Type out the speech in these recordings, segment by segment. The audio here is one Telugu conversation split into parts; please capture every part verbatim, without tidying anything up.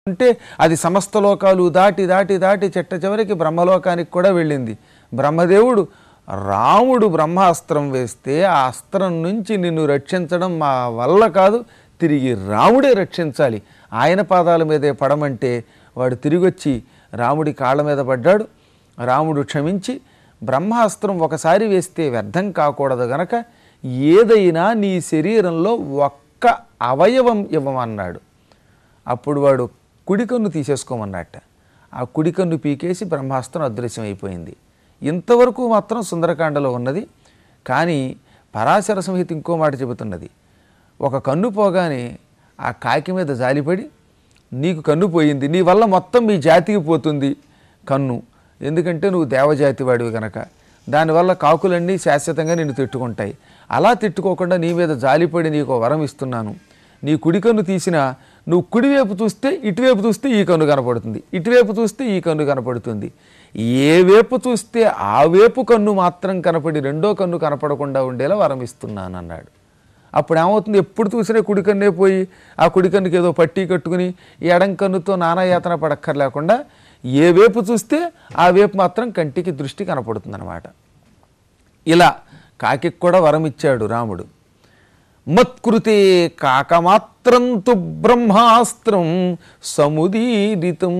ఉంటే అది సమస్త లోకాలు దాటి దాటి దాటి చిట్ట చివరికి బ్రహ్మలోకానికి కూడా వెళ్ళింది. బ్రహ్మదేవుడు రాముడు బ్రహ్మాస్త్రం వేస్తే ఆ అస్త్రం నుంచి నిన్ను రక్షించడం మా వల్ల కాదు, తిరిగి రాముడే రక్షించాలి, ఆయన పాదాల మీదే పడమంటే వాడు తిరిగొచ్చి రాముడి కాళ్ళ మీద పడ్డాడు. రాముడు క్షమించి బ్రహ్మాస్త్రం ఒకసారి వేస్తే వ్యర్థం కాకూడదు గనక ఏదైనా నీ శరీరంలో ఒక్క అవయవం ఇవ్వమన్నాడు. అప్పుడు వాడు కుడికన్ను తీసేసుకోమన్నట్ట. ఆ కుడికన్ను పీకేసి బ్రహ్మాస్త్రం అదృశ్యం అయిపోయింది. ఇంతవరకు మాత్రం సుందరకాండలో ఉన్నది. కానీ పరాశర సంహిత ఇంకో మాట చెబుతున్నది. ఒక కన్ను పోగానే ఆ కాకి మీద జాలిపడి, నీకు కన్ను పోయింది, నీ వల్ల మొత్తం మీ జాతికి పోతుంది కన్ను, ఎందుకంటే నువ్వు దేవజాతి వాడివి కనుక, దానివల్ల కాకులన్నీ శాశ్వతంగా నిన్ను తిట్టుకుంటాయి. అలా తిట్టుకోకుండా నీ మీద జాలిపడి నీకు వరం ఇస్తున్నాను, నీ కుడి కన్ను తీసినా నువ్వు కుడివైపు చూస్తే ఇటువైపు చూస్తే ఈ కన్ను కనపడుతుంది, ఇటువైపు చూస్తే ఈ కన్ను కనపడుతుంది, ఏ వైపు చూస్తే ఆ వైపు కన్ను మాత్రం కనపడి రెండో కన్ను కనపడకుండా ఉండేలా వరం ఇస్తున్నాను అన్నాడు. అప్పుడు ఏమవుతుంది, ఎప్పుడు చూసినా కుడి కన్నే పోయి ఆ కుడి కన్నుకి ఏదో పట్టీ కట్టుకుని ఎడం కన్నుతో నానాయాతన పడక్కర్లేకుండా ఏ వైపు చూస్తే ఆ వైపు మాత్రం కంటికి దృష్టి కనపడుతుందన్నమాట. ఇలా కాకి కూడా వరం ఇచ్చాడు రాముడు. మత్కృతే కాకమాత్రం తు బ్రహ్మాస్త్రం సముదీరితం.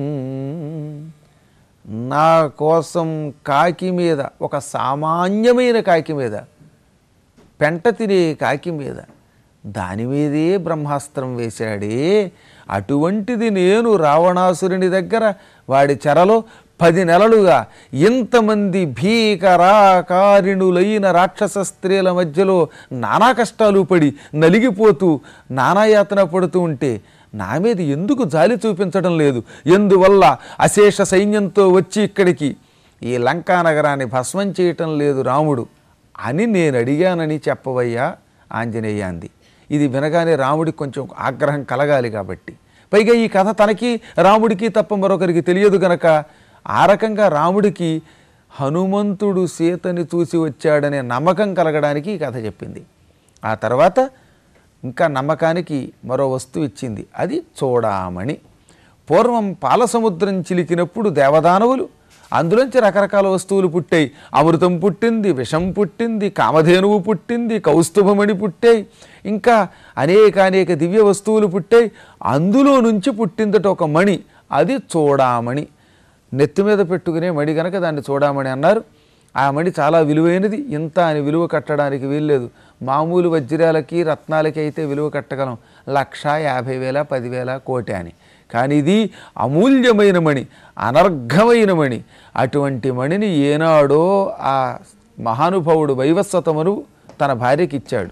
నా కోసం కాకి మీద, ఒక సామాన్యమైన కాకి మీద, పెంట తినే కాకి మీద, దాని మీదే బ్రహ్మాస్త్రం వేశాడే, అటువంటిది నేను రావణాసురుని దగ్గర వాడి చెరలో పది నెలలుగా ఇంతమంది భీకరాకారిణులైన రాక్షస స్త్రీల మధ్యలో నానా కష్టాలు పడి నలిగిపోతూ నానాయాతన పడుతూ ఉంటే నా మీద ఎందుకు జాలి చూపించడం లేదు, ఎందువల్ల అశేష సైన్యంతో వచ్చి ఇక్కడికి ఈ లంకా నగరాన్ని భస్మం చేయటం లేదు రాముడు అని నేను అడిగానని చెప్పవయ్యా ఆంజనేయ అంది. ఇది వినగానే రాముడికి కొంచెం ఆగ్రహం కలగాలి కాబట్టి, పైగా ఈ కథ తనకి రాముడికి తప్ప మరొకరికి తెలియదు గనక ఆ రకంగా రాముడికి హనుమంతుడు సీతని చూసి వచ్చాడనే నమ్మకం కలగడానికి ఈ కథ చెప్పింది. ఆ తర్వాత ఇంకా నమ్మకానికి మరో వస్తువు ఇచ్చింది, అది చూడామణి. పూర్వం పాలసముద్రం చిలికినప్పుడు దేవదానవులు అందులోంచి రకరకాల వస్తువులు పుట్టాయి. అమృతం పుట్టింది, విషం పుట్టింది, కామధేనువు పుట్టింది, కౌస్తుభమణి పుట్టాయి, ఇంకా అనేక అనేక దివ్య వస్తువులు పుట్టాయి. అందులో నుంచి పుట్టిందట ఒక మణి, అది చూడామణి. నెత్తి మీద పెట్టుకునే మణి కనుక దాన్ని చూడామణి అన్నారు. ఆ మణి చాలా విలువైనది, ఇంత అని విలువ కట్టడానికి వీల్లేదు. మామూలు వజ్రాలకి రత్నాలకి అయితే విలువ కట్టగలం, లక్ష యాభై వేల పదివేల కోటి అని. కానీ ఇది అమూల్యమైన మణి, అనర్ఘమైన మణి. అటువంటి మణిని ఏనాడో ఆ మహానుభావుడు వైవస్వతమను తన భార్యకి ఇచ్చాడు.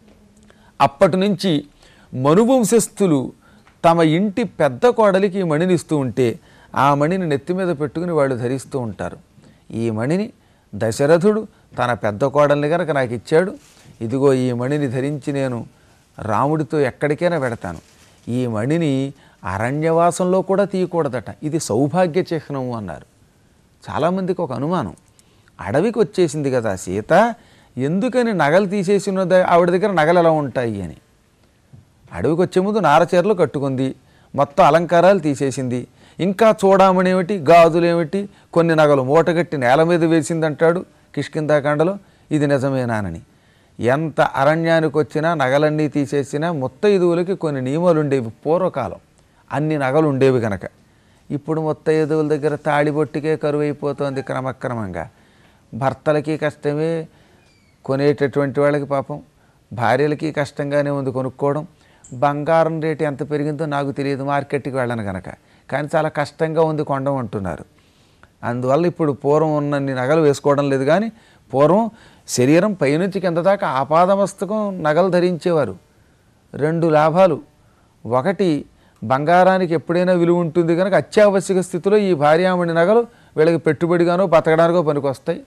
అప్పటి నుంచి మనువంశస్థులు తమ ఇంటి పెద్ద కోడలికి ఈ మణిని ఇస్తూ ఉంటే ఆ మణిని నెత్తి మీద పెట్టుకుని వాళ్ళు ధరిస్తూ ఉంటారు. ఈ మణిని దశరథుడు తన పెద్ద కోడల్ని కనుక నాకు ఇచ్చాడు, ఇదిగో ఈ మణిని ధరించి నేను రాముడితో ఎక్కడికైనా పెడతాను. ఈ మణిని అరణ్యవాసంలో కూడా తీయకూడదట, ఇది సౌభాగ్య చిహ్నము అన్నారు. చాలామందికి ఒక అనుమానం, అడవికి వచ్చేసింది కదా సీత, ఎందుకని నగలు తీసేసి ఉన్న ఆవిడ దగ్గర నగలు ఎలా ఉంటాయి అని. అడవికి వచ్చే ముందు నారచీరలు కట్టుకుంది, మొత్తం అలంకారాలు తీసేసింది, ఇంకా చూడమనేమిటి గాజులేమిటి, కొన్ని నగలు మూటగట్టి నేల మీద వేసిందంటాడు కిష్కింధాకాండలో. ఇది నిజమేనానని. ఎంత అరణ్యానికి వచ్చినా నగలన్నీ తీసేసినా ముత్తైదువులకి కొన్ని నియమాలు ఉండేవి పూర్వకాలం, అన్ని నగలు ఉండేవి కనుక. ఇప్పుడు ముత్తైదువుల దగ్గర తాడిబొట్టుకే కరువు అయిపోతుంది క్రమక్రమంగా. భర్తలకి కష్టమే, కొనేటటువంటి వాళ్ళకి పాపం భార్యలకి కష్టంగానే ఉంది కొనుక్కోవడం. బంగారం రేటు ఎంత పెరిగిందో నాకు తెలియదు, మార్కెట్కి వెళ్ళను కనుక, కానీ చాలా కష్టంగా ఉంది కొండం అంటున్నారు. అందువల్ల ఇప్పుడు పూర్వం ఉన్నన్ని నగలు వేసుకోవడం లేదు. కానీ పూర్వం శరీరం పైనుంచి కింద దాకా ఆపాదమస్తకం నగలు ధరించేవారు. రెండు లాభాలు, ఒకటి బంగారానికి ఎప్పుడైనా విలువ ఉంటుంది కనుక అత్యావశ్యక స్థితిలో ఈ భార్యామణి నగలు వీళ్ళకి పెట్టుబడిగానో బతకడానికో పనికొస్తాయి.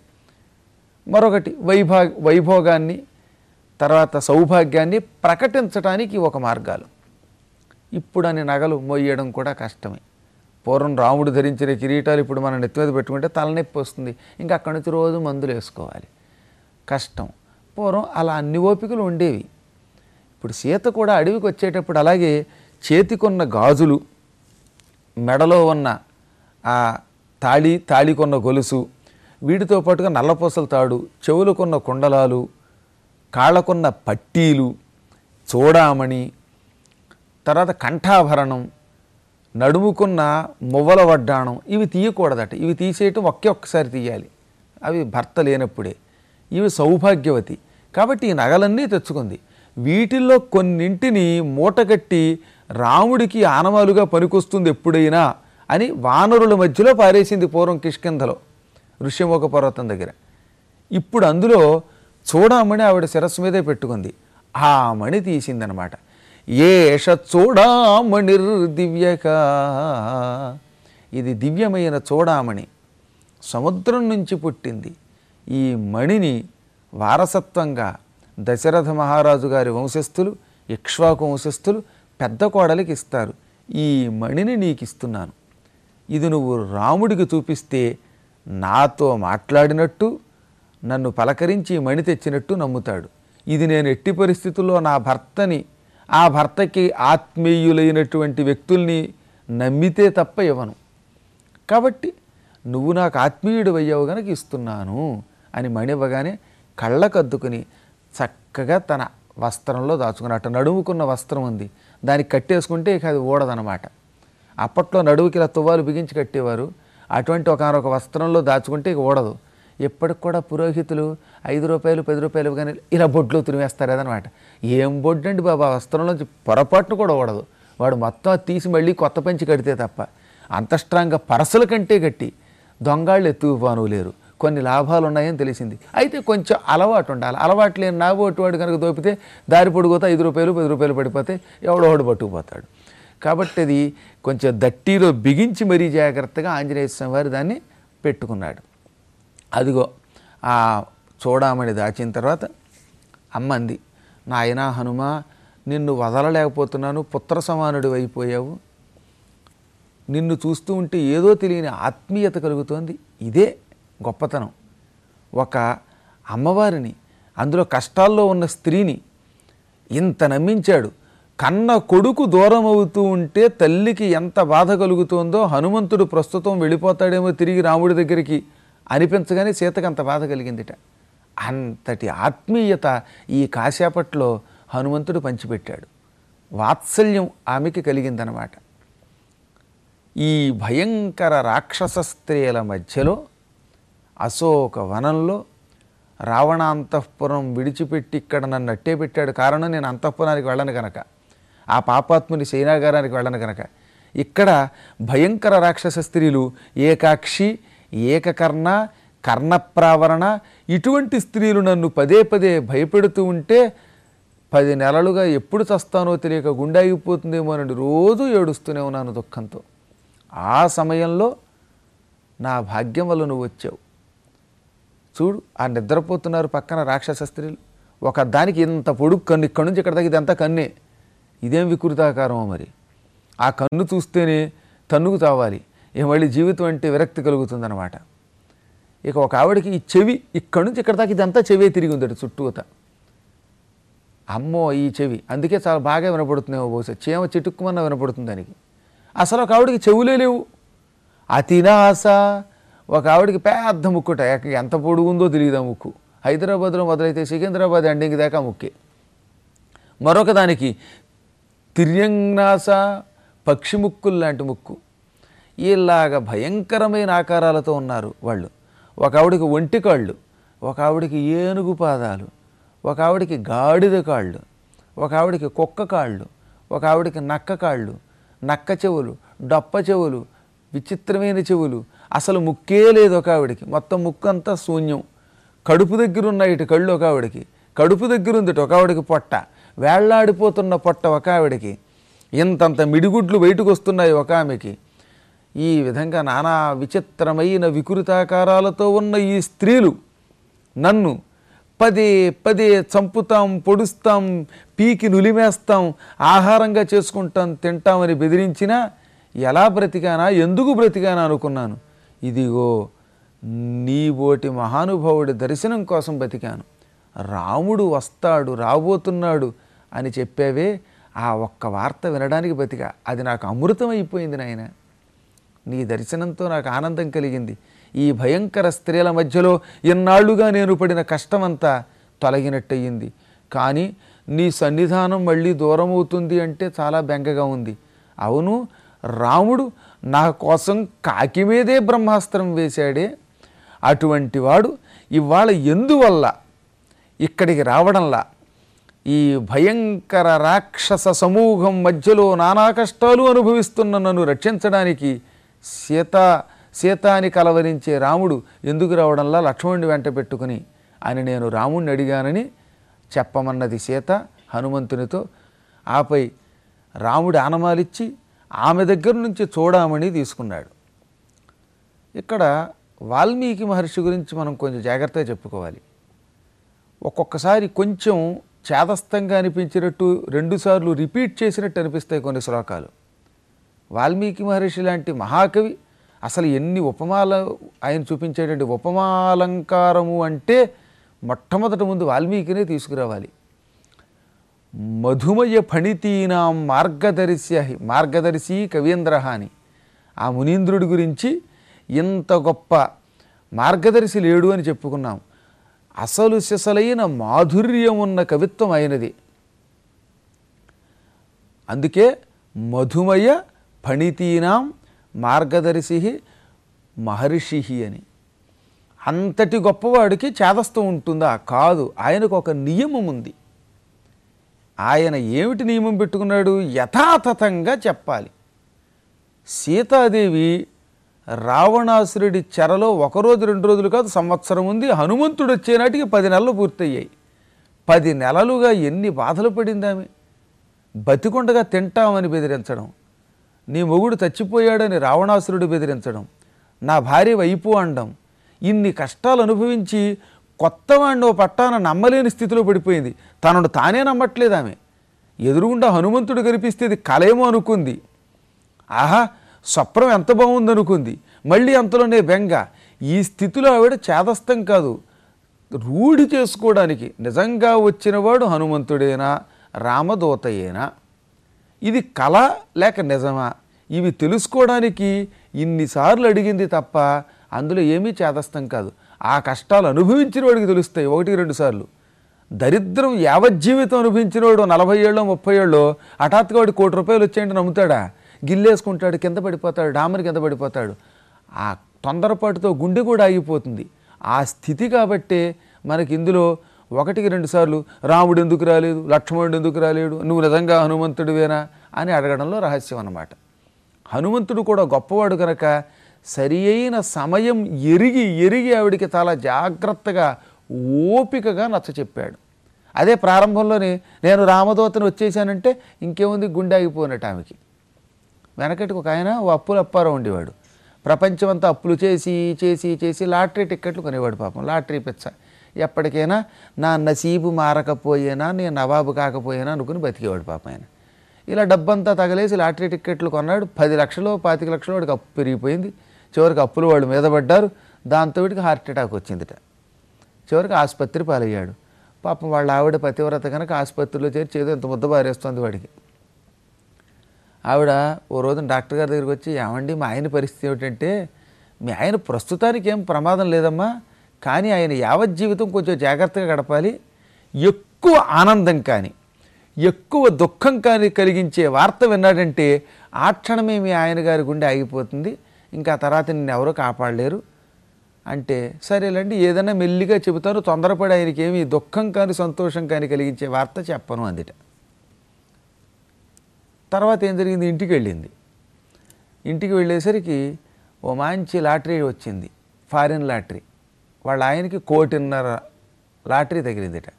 మరొకటి వైభా వైభోగాన్ని తర్వాత సౌభాగ్యాన్ని ప్రకటించడానికి ఒక మార్గాలు. ఇప్పుడు అన్ని నగలు మోయడం కూడా కష్టమే. పూర్వం రాముడు ధరించిన కిరీటాలు ఇప్పుడు మనం నెత్తి మీద పెట్టుకుంటే తలనొప్పి వస్తుంది, ఇంకా అక్కడి నుంచి రోజు మందులు వేసుకోవాలి, కష్టం. పూర్వం అలా అన్ని ఓపికలు ఉండేవి. ఇప్పుడు సీత కూడా అడవికి వచ్చేటప్పుడు అలాగే చేతికున్న గాజులు, మెడలో ఉన్న ఆ తాళి తాళికొన్న గొలుసు, వీటితో పాటుగా నల్లపూసల తాడు, చెవులకున్న కుండలాలు, కాళ్ళకున్న పట్టీలు, చూడామణి, తర్వాత కంఠాభరణం, నడుముకున్న మువ్వల వడ్డాణం, ఇవి తీయకూడదట. ఇవి తీసేయటం ఒకే ఒక్కసారి తీయాలి, అవి భర్త లేనప్పుడే. ఇవి సౌభాగ్యవతి కాబట్టి ఈ నగలన్నీ తెచ్చుకుంది. వీటిల్లో కొన్నింటిని మూటగట్టి రాముడికి ఆనవాలుగా పనికొస్తుంది ఎప్పుడైనా అని వానరుల మధ్యలో పారేసింది పూర్వం కిష్కింధలో ఋష్యమూక పర్వతం దగ్గర. ఇప్పుడు అందులో చూడామణి ఆవిడ శిరస్సు మీదే పెట్టుకుంది. ఆ మణి తీసిందనమాట. ఏష చూడామణిర్ దివ్యక, ఇది దివ్యమైన చూడామణి, సముద్రం నుంచి పుట్టింది. ఈ మణిని వారసత్వంగా దశరథ మహారాజు గారి వంశస్థులు, ఇక్ష్వాకు వంశస్థులు పెద్ద కోడలికి ఇస్తారు. ఈ మణిని నీకు ఇస్తున్నాను, ఇది నువ్వు రాముడికి చూపిస్తే నాతో మాట్లాడినట్టు, నన్ను పలకరించి ఈ మణి తెచ్చినట్టు నమ్ముతాడు. ఇది నేను ఎట్టి పరిస్థితుల్లో నా భర్తని, ఆ భర్తకి ఆత్మీయులైనటువంటి వ్యక్తుల్ని నమ్మితే తప్ప ఇవ్వను. కాబట్టి నువ్వు నాకు ఆత్మీయుడు అయ్యావు గనక ఇస్తున్నాను అని మణి ఇవ్వగానే కళ్ళకద్దుకుని చక్కగా తన వస్త్రంలో దాచుకున్నట్టు. నడుముకున్న వస్త్రం ఉంది, దానికి కట్టేసుకుంటే ఇక అది ఊడదనమాట. అప్పట్లో నడువుకి ఇలా తువ్వాలు బిగించి కట్టేవారు. అటువంటి ఒకనొక వస్త్రంలో దాచుకుంటే ఇక ఊడదు. ఎప్పటికి కూడా పురోహితులు ఐదు రూపాయలు పది రూపాయలు కానీ ఇలా బొడ్లో తిరిమేస్తారు అదనమాట. ఏం బొడ్డు అండి బాబా, వస్త్రంలోంచి పొరపాటును కూడా ఊడదు. వాడు మొత్తం తీసి మళ్ళీ కొత్త పంచి కడితే తప్ప. అంత స్ట్రాంగ్గా పరసల కంటే గట్టి దొంగాళ్ళు ఎత్తుకుపోను లేరు. కొన్ని లాభాలు ఉన్నాయని తెలిసింది. అయితే కొంచెం అలవాటు ఉండాలి. అలవాటు లేని నాగోటి వాడు కనుక దోపితే దారి పొడిపోతే ఐదు రూపాయలు పది రూపాయలు పడిపోతే ఎవడోడు పట్టుకుపోతాడు. కాబట్టి అది కొంచెం దట్టిలో బిగించి మరీ జాగ్రత్తగా ఆంజనేయ స్వామి వారు దాన్ని పెట్టుకున్నాడు. అదిగో ఆ చూడామణి దాచిన తర్వాత అమ్మంది, నాయనా హనుమ, నిన్ను వదలలేకపోతున్నాను, పుత్ర సమానుడు అయిపోయావు, నిన్ను చూస్తూ ఉంటే ఏదో తెలియని ఆత్మీయత కలుగుతోంది. ఇదే గొప్పతనం. ఒక అమ్మవారిని, అందులో కష్టాల్లో ఉన్న స్త్రీని ఇంత నమ్మించాడు. కన్న కొడుకు దూరం అవుతూ ఉంటే తల్లికి ఎంత బాధ కలుగుతుందో హనుమంతుడు ప్రస్తుతం వెళ్ళిపోతాడేమో తిరిగి రాముడి దగ్గరికి అనిపించగానే సీతకు అంత బాధ కలిగిందిట. అంతటి ఆత్మీయత ఈ కాసేపట్లో హనుమంతుడు పంచిపెట్టాడు. వాత్సల్యం ఆమెకి కలిగిందనమాట. ఈ భయంకర రాక్షస స్త్రీల మధ్యలో అశోక వనంలో రావణాంతఃపురం విడిచిపెట్టి ఇక్కడ నన్ను అట్టే పెట్టాడు. కారణం నేను అంతఃపురానికి వెళ్ళను కనుక, ఆ పాపాత్ముని సేనాగారానికి వెళ్ళను కనుక. ఇక్కడ భయంకర రాక్షస స్త్రీలు ఏకాక్షి, ఏకకర్ణ, కర్ణప్రావరణ, ఇటువంటి స్త్రీలు నన్ను పదే పదే భయపెడుతూ ఉంటే పది నెలలుగా ఎప్పుడు చస్తానో తెలియక గుండె ఆగిపోతుందేమో అని రోజు ఏడుస్తూనే ఉన్నాను దుఃఖంతో. ఆ సమయంలో నా భాగ్యం వల్ల నువ్వు వచ్చావు. చూడు, ఆ నిద్రపోతున్నారు పక్కన రాక్షస స్త్రీలు. ఒక దానికి ఇంత పొడుగు కన్ను, ఇక్కడి నుంచి ఇక్కడ దాకా ఇదంతా కన్నే. ఇదేం వికృతాకారమో మరి. ఆ కన్ను చూస్తేనే తన్నుకు తావాలి, ఏ మళ్ళీ జీవితం అంటే విరక్తి కలుగుతుందన్నమాట. ఇక ఒక ఆవిడకి ఈ చెవి, ఇక్కడి నుంచి ఇక్కడ దాకా ఇదంతా చెవే తిరిగి ఉందట చుట్టూత. అమ్మో ఈ చెవి, అందుకే చాలా బాగా వినపడుతుందేమో బహుశా, చీమ చిటుక్కుమన్నా వినపడుతుంది దానికి. అసలు ఒక ఆవిడకి చెవులే లేవు. అతినాస, ఒక ఆవిడకి పెద్ద ముక్కుట, ఎంత పొడుగు ఉందో తెలియదు ఆ ముక్కు. హైదరాబాద్లో మొదలైతే సికింద్రాబాద్ ఎండింగ్ దాకా ముక్కే. మరొక దానికి తిర్యంనాస, పక్షి ముక్కులు లాంటి ముక్కు. ఇలాగ భయంకరమైన ఆకారాలతో ఉన్నారు వాళ్ళు. ఒక ఆవిడికి ఒంటి కాళ్ళు, ఒక ఆవిడికి ఏనుగు పాదాలు, ఒక ఆవిడికి గాడిద కాళ్ళు, ఒక ఆవిడికి కుక్క కాళ్ళు, ఒక ఆవిడికి నక్క కాళ్ళు, నక్క చెవులు, డొప్ప చెవులు, విచిత్రమైన చెవులు. అసలు ముక్కే లేదు ఒక ఆవిడికి, మొత్తం ముక్కు అంతా శూన్యం. కడుపు దగ్గర ఉన్నాయి ఇటు కళ్ళు ఒక ఆవిడికి, కడుపు దగ్గర ఉంది ఒక ఆవిడికి పొట్ట, వేళ్లాడిపోతున్న పొట్ట ఒక ఆవిడికి, ఇంతంత మిడిగుడ్లు బయటకు వస్తున్నాయి ఒక ఆమెకి. ఈ విధంగా నానా విచిత్రమైన వికృతాకారాలతో ఉన్న ఈ స్త్రీలు నన్ను పదే పదే చంపుతాం, పొడుస్తాం, పీకి నులిమేస్తాం, ఆహారంగా చేసుకుంటాం, తింటామని బెదిరించినా ఎలా బ్రతికానా, ఎందుకు బ్రతికానా అనుకున్నాను. ఇదిగో నీబోటి మహానుభావుడి దర్శనం కోసం బతికాను. రాముడు వస్తాడు, రాబోతున్నాడు అని చెప్పావే, ఆ ఒక్క వార్త వినడానికి బతికా. అది నాకు అమృతం అయిపోయింది నాయన. నీ దర్శనంతో నాకు ఆనందం కలిగింది. ఈ భయంకర స్త్రీల మధ్యలో ఎన్నాళ్లుగా నేను పడిన కష్టమంతా తొలగినట్టయింది. కానీ నీ సన్నిధానం మళ్ళీ దూరం అవుతుంది అంటే చాలా బెంగగా ఉంది. అవును, రాముడు నా కోసం కాకి మీదే బ్రహ్మాస్త్రం వేశాడే, అటువంటి వాడు ఇవాళ ఎందువల్ల ఇక్కడికి రావడంలా ఈ భయంకర రాక్షస సమూహం మధ్యలో నానా కష్టాలు అనుభవిస్తున్న నన్ను రక్షించడానికి సీత సీతాని కలవరించే రాముడు ఎందుకు రావడంలా లక్ష్మణుడి వెంట పెట్టుకుని అని నేను రాముడిని అడిగానని చెప్పమన్నది సీత హనుమంతునితో. ఆపై రాముడి ఆనమాలిచ్చి ఆమె దగ్గర నుంచి చూడమని తీసుకున్నాడు. ఇక్కడ వాల్మీకి మహర్షి గురించి మనం కొంచెం జాగ్రత్తగా చెప్పుకోవాలి. ఒక్కొక్కసారి కొంచెం చేదస్తంగా అనిపించినట్టు రెండుసార్లు రిపీట్ చేసినట్టు అనిపిస్తాయి కొన్ని శ్లోకాలు. వాల్మీకి మహర్షి లాంటి మహాకవి అసలు ఎన్ని ఉపమాల ఆయన చూపించేటువంటి ఉపమాలంకారము అంటే మొట్టమొదటి ముందు వాల్మీకినే తీసుకురావాలి. మధుమయ ఫణితీనాం మార్గదర్శ్య మార్గదర్శి కవీంద్ర అని ఆ మునీంద్రుడి గురించి ఇంత గొప్ప మార్గదర్శి లేడు అని చెప్పుకున్నాం. అసలు సిసలైన మాధుర్యం ఉన్న కవిత్వం అయినది. అందుకే మధుమయ ఫణితీనాం మార్గదర్శి మహర్షి అని. అంతటి గొప్పవాడికి చేదస్తం ఉంటుందా? కాదు. ఆయనకు ఒక నియమం ఉంది. ఆయన ఏమిటి నియమం పెట్టుకున్నాడు? యథాతథంగా చెప్పాలి. సీతాదేవి రావణాసురుడి చెరలో ఒకరోజు రెండు రోజులు కాదు సంవత్సరం ఉంది. హనుమంతుడు వచ్చేనాటికి పది నెలలు పూర్తయ్యాయి. పది నెలలుగా ఎన్ని బాధలు పడింది ఆమె. బతికొండగా తింటామని బెదిరించడం, నీ మొగుడు చచ్చిపోయాడని రావణాసురుడు బెదిరించడం, నా భార్య వైపు అనడం, ఇన్ని కష్టాలు అనుభవించి కొత్తవాడిని ఓ పట్టాన నమ్మలేని స్థితిలో పడిపోయింది. తనను తానే నమ్మట్లేదు ఆమె. ఎదురుగుండా హనుమంతుడు కనిపిస్తే ఇది కలేమో అనుకుంది. ఆహా, స్వప్నం ఎంత బాగుందనుకుంది. మళ్ళీ అంతలోనే బెంగ. ఈ స్థితిలో ఆవిడ చేదస్తం కాదు, రూఢి చేసుకోవడానికి నిజంగా వచ్చినవాడు హనుమంతుడేనా రామదూతయేనా, ఇది కళ లేక నిజమా, ఇవి తెలుసుకోవడానికి ఇన్నిసార్లు అడిగింది తప్ప అందులో ఏమీ చేదస్తం కాదు. ఆ కష్టాలు అనుభవించిన వాడికి తెలుస్తాయి ఒకటి రెండు సార్లు. దరిద్రం యావజ్జీవితం అనుభవించిన వాడు నలభై ఏళ్ళో ముప్పై ఏళ్ళో హఠాత్తుగా వాడు కోటి రూపాయలు వచ్చాయంటే నమ్ముతాడా? గిల్లేసుకుంటాడు, కింద పడిపోతాడు, డామర్ కింద పడిపోతాడు. ఆ తొందరపాటుతో గుండె కూడా ఆగిపోతుంది. ఆ స్థితి కాబట్టే మనకి ఇందులో ఒకటికి రెండు సార్లు రాముడు ఎందుకు రాలేదు, లక్ష్మణుడు ఎందుకు రాలేడు, నువ్వు నిజంగా హనుమంతుడివేనా అని అడగడంలో రహస్యం అన్నమాట. హనుమంతుడు కూడా గొప్పవాడు కనుక సరి అయిన సమయం ఎరిగి ఎరిగి ఆవిడికి చాలా జాగ్రత్తగా ఓపికగా నచ్చ చెప్పాడు. అదే ప్రారంభంలోనే నేను రామదూతను వచ్చేసానంటే ఇంకేముంది, గుండె ఆగిపోయినట్టు ఆమెకి. వెనకటికి ఒక ఆయన ఓ అప్పులు అప్పారో ఉండేవాడు. ప్రపంచమంతా అప్పులు చేసి చేసి చేసి లాటరీ టిక్కెట్లు కొనేవాడు. పాపం లాటరీ పిచ్చ. ఎప్పటికైనా నా నసీబు మారకపోయినా నేను నవాబు కాకపోయినా అనుకుని బతికేవాడు పాపం ఆయన. ఇలా డబ్బంతా తగలేసి లాటరీ టిక్కెట్లు కొన్నాడు. పది లక్షలు పాతిక లక్షలు వాడికి అప్పు పెరిగిపోయింది. చివరికి అప్పులు వాళ్ళు మీద పడ్డారు. దాంతో వీడికి హార్ట్ అటాక్ వచ్చిందిట. చివరికి ఆసుపత్రి పాలయ్యాడు. పాపం వాళ్ళ ఆవిడ పతివ్రత కనుక ఆసుపత్రిలో చేర్చి ఏదో ఇంత ముద్ద బారేస్తుంది వాడికి. ఆవిడ ఓ రోజున డాక్టర్ గారి దగ్గరికి వచ్చి, ఏమండి మా ఆయన పరిస్థితి ఏమిటంటే, మీ ఆయన ప్రస్తుతానికి ఏం ప్రమాదం లేదమ్మా, కానీ ఆయన యావజ్జీవితం కొంచెం జాగ్రత్తగా గడపాలి. ఎక్కువ ఆనందం కానీ ఎక్కువ దుఃఖం కానీ కలిగించే వార్త విన్నాడంటే ఆ క్షణమే మీ ఆయన గారి గుండె ఆగిపోతుంది, ఇంకా తర్వాత నిన్ను ఎవరో కాపాడలేరు అంటే, సరేలేండి ఏదైనా మెల్లిగా చెబుతాను, తొందరపడి ఆయనకి ఏమి దుఃఖం కానీ సంతోషం కానీ కలిగించే వార్త చెప్పను అందిట. తర్వాత ఏం జరిగింది, ఇంటికి వెళ్ళింది. ఇంటికి వెళ్ళేసరికి ఓ మంచి లాటరీ వచ్చింది, ఫారిన్ లాటరీ. వాళ్ళ ఆయనకి కోటిన్నర లాటరీ తగిలిందిట.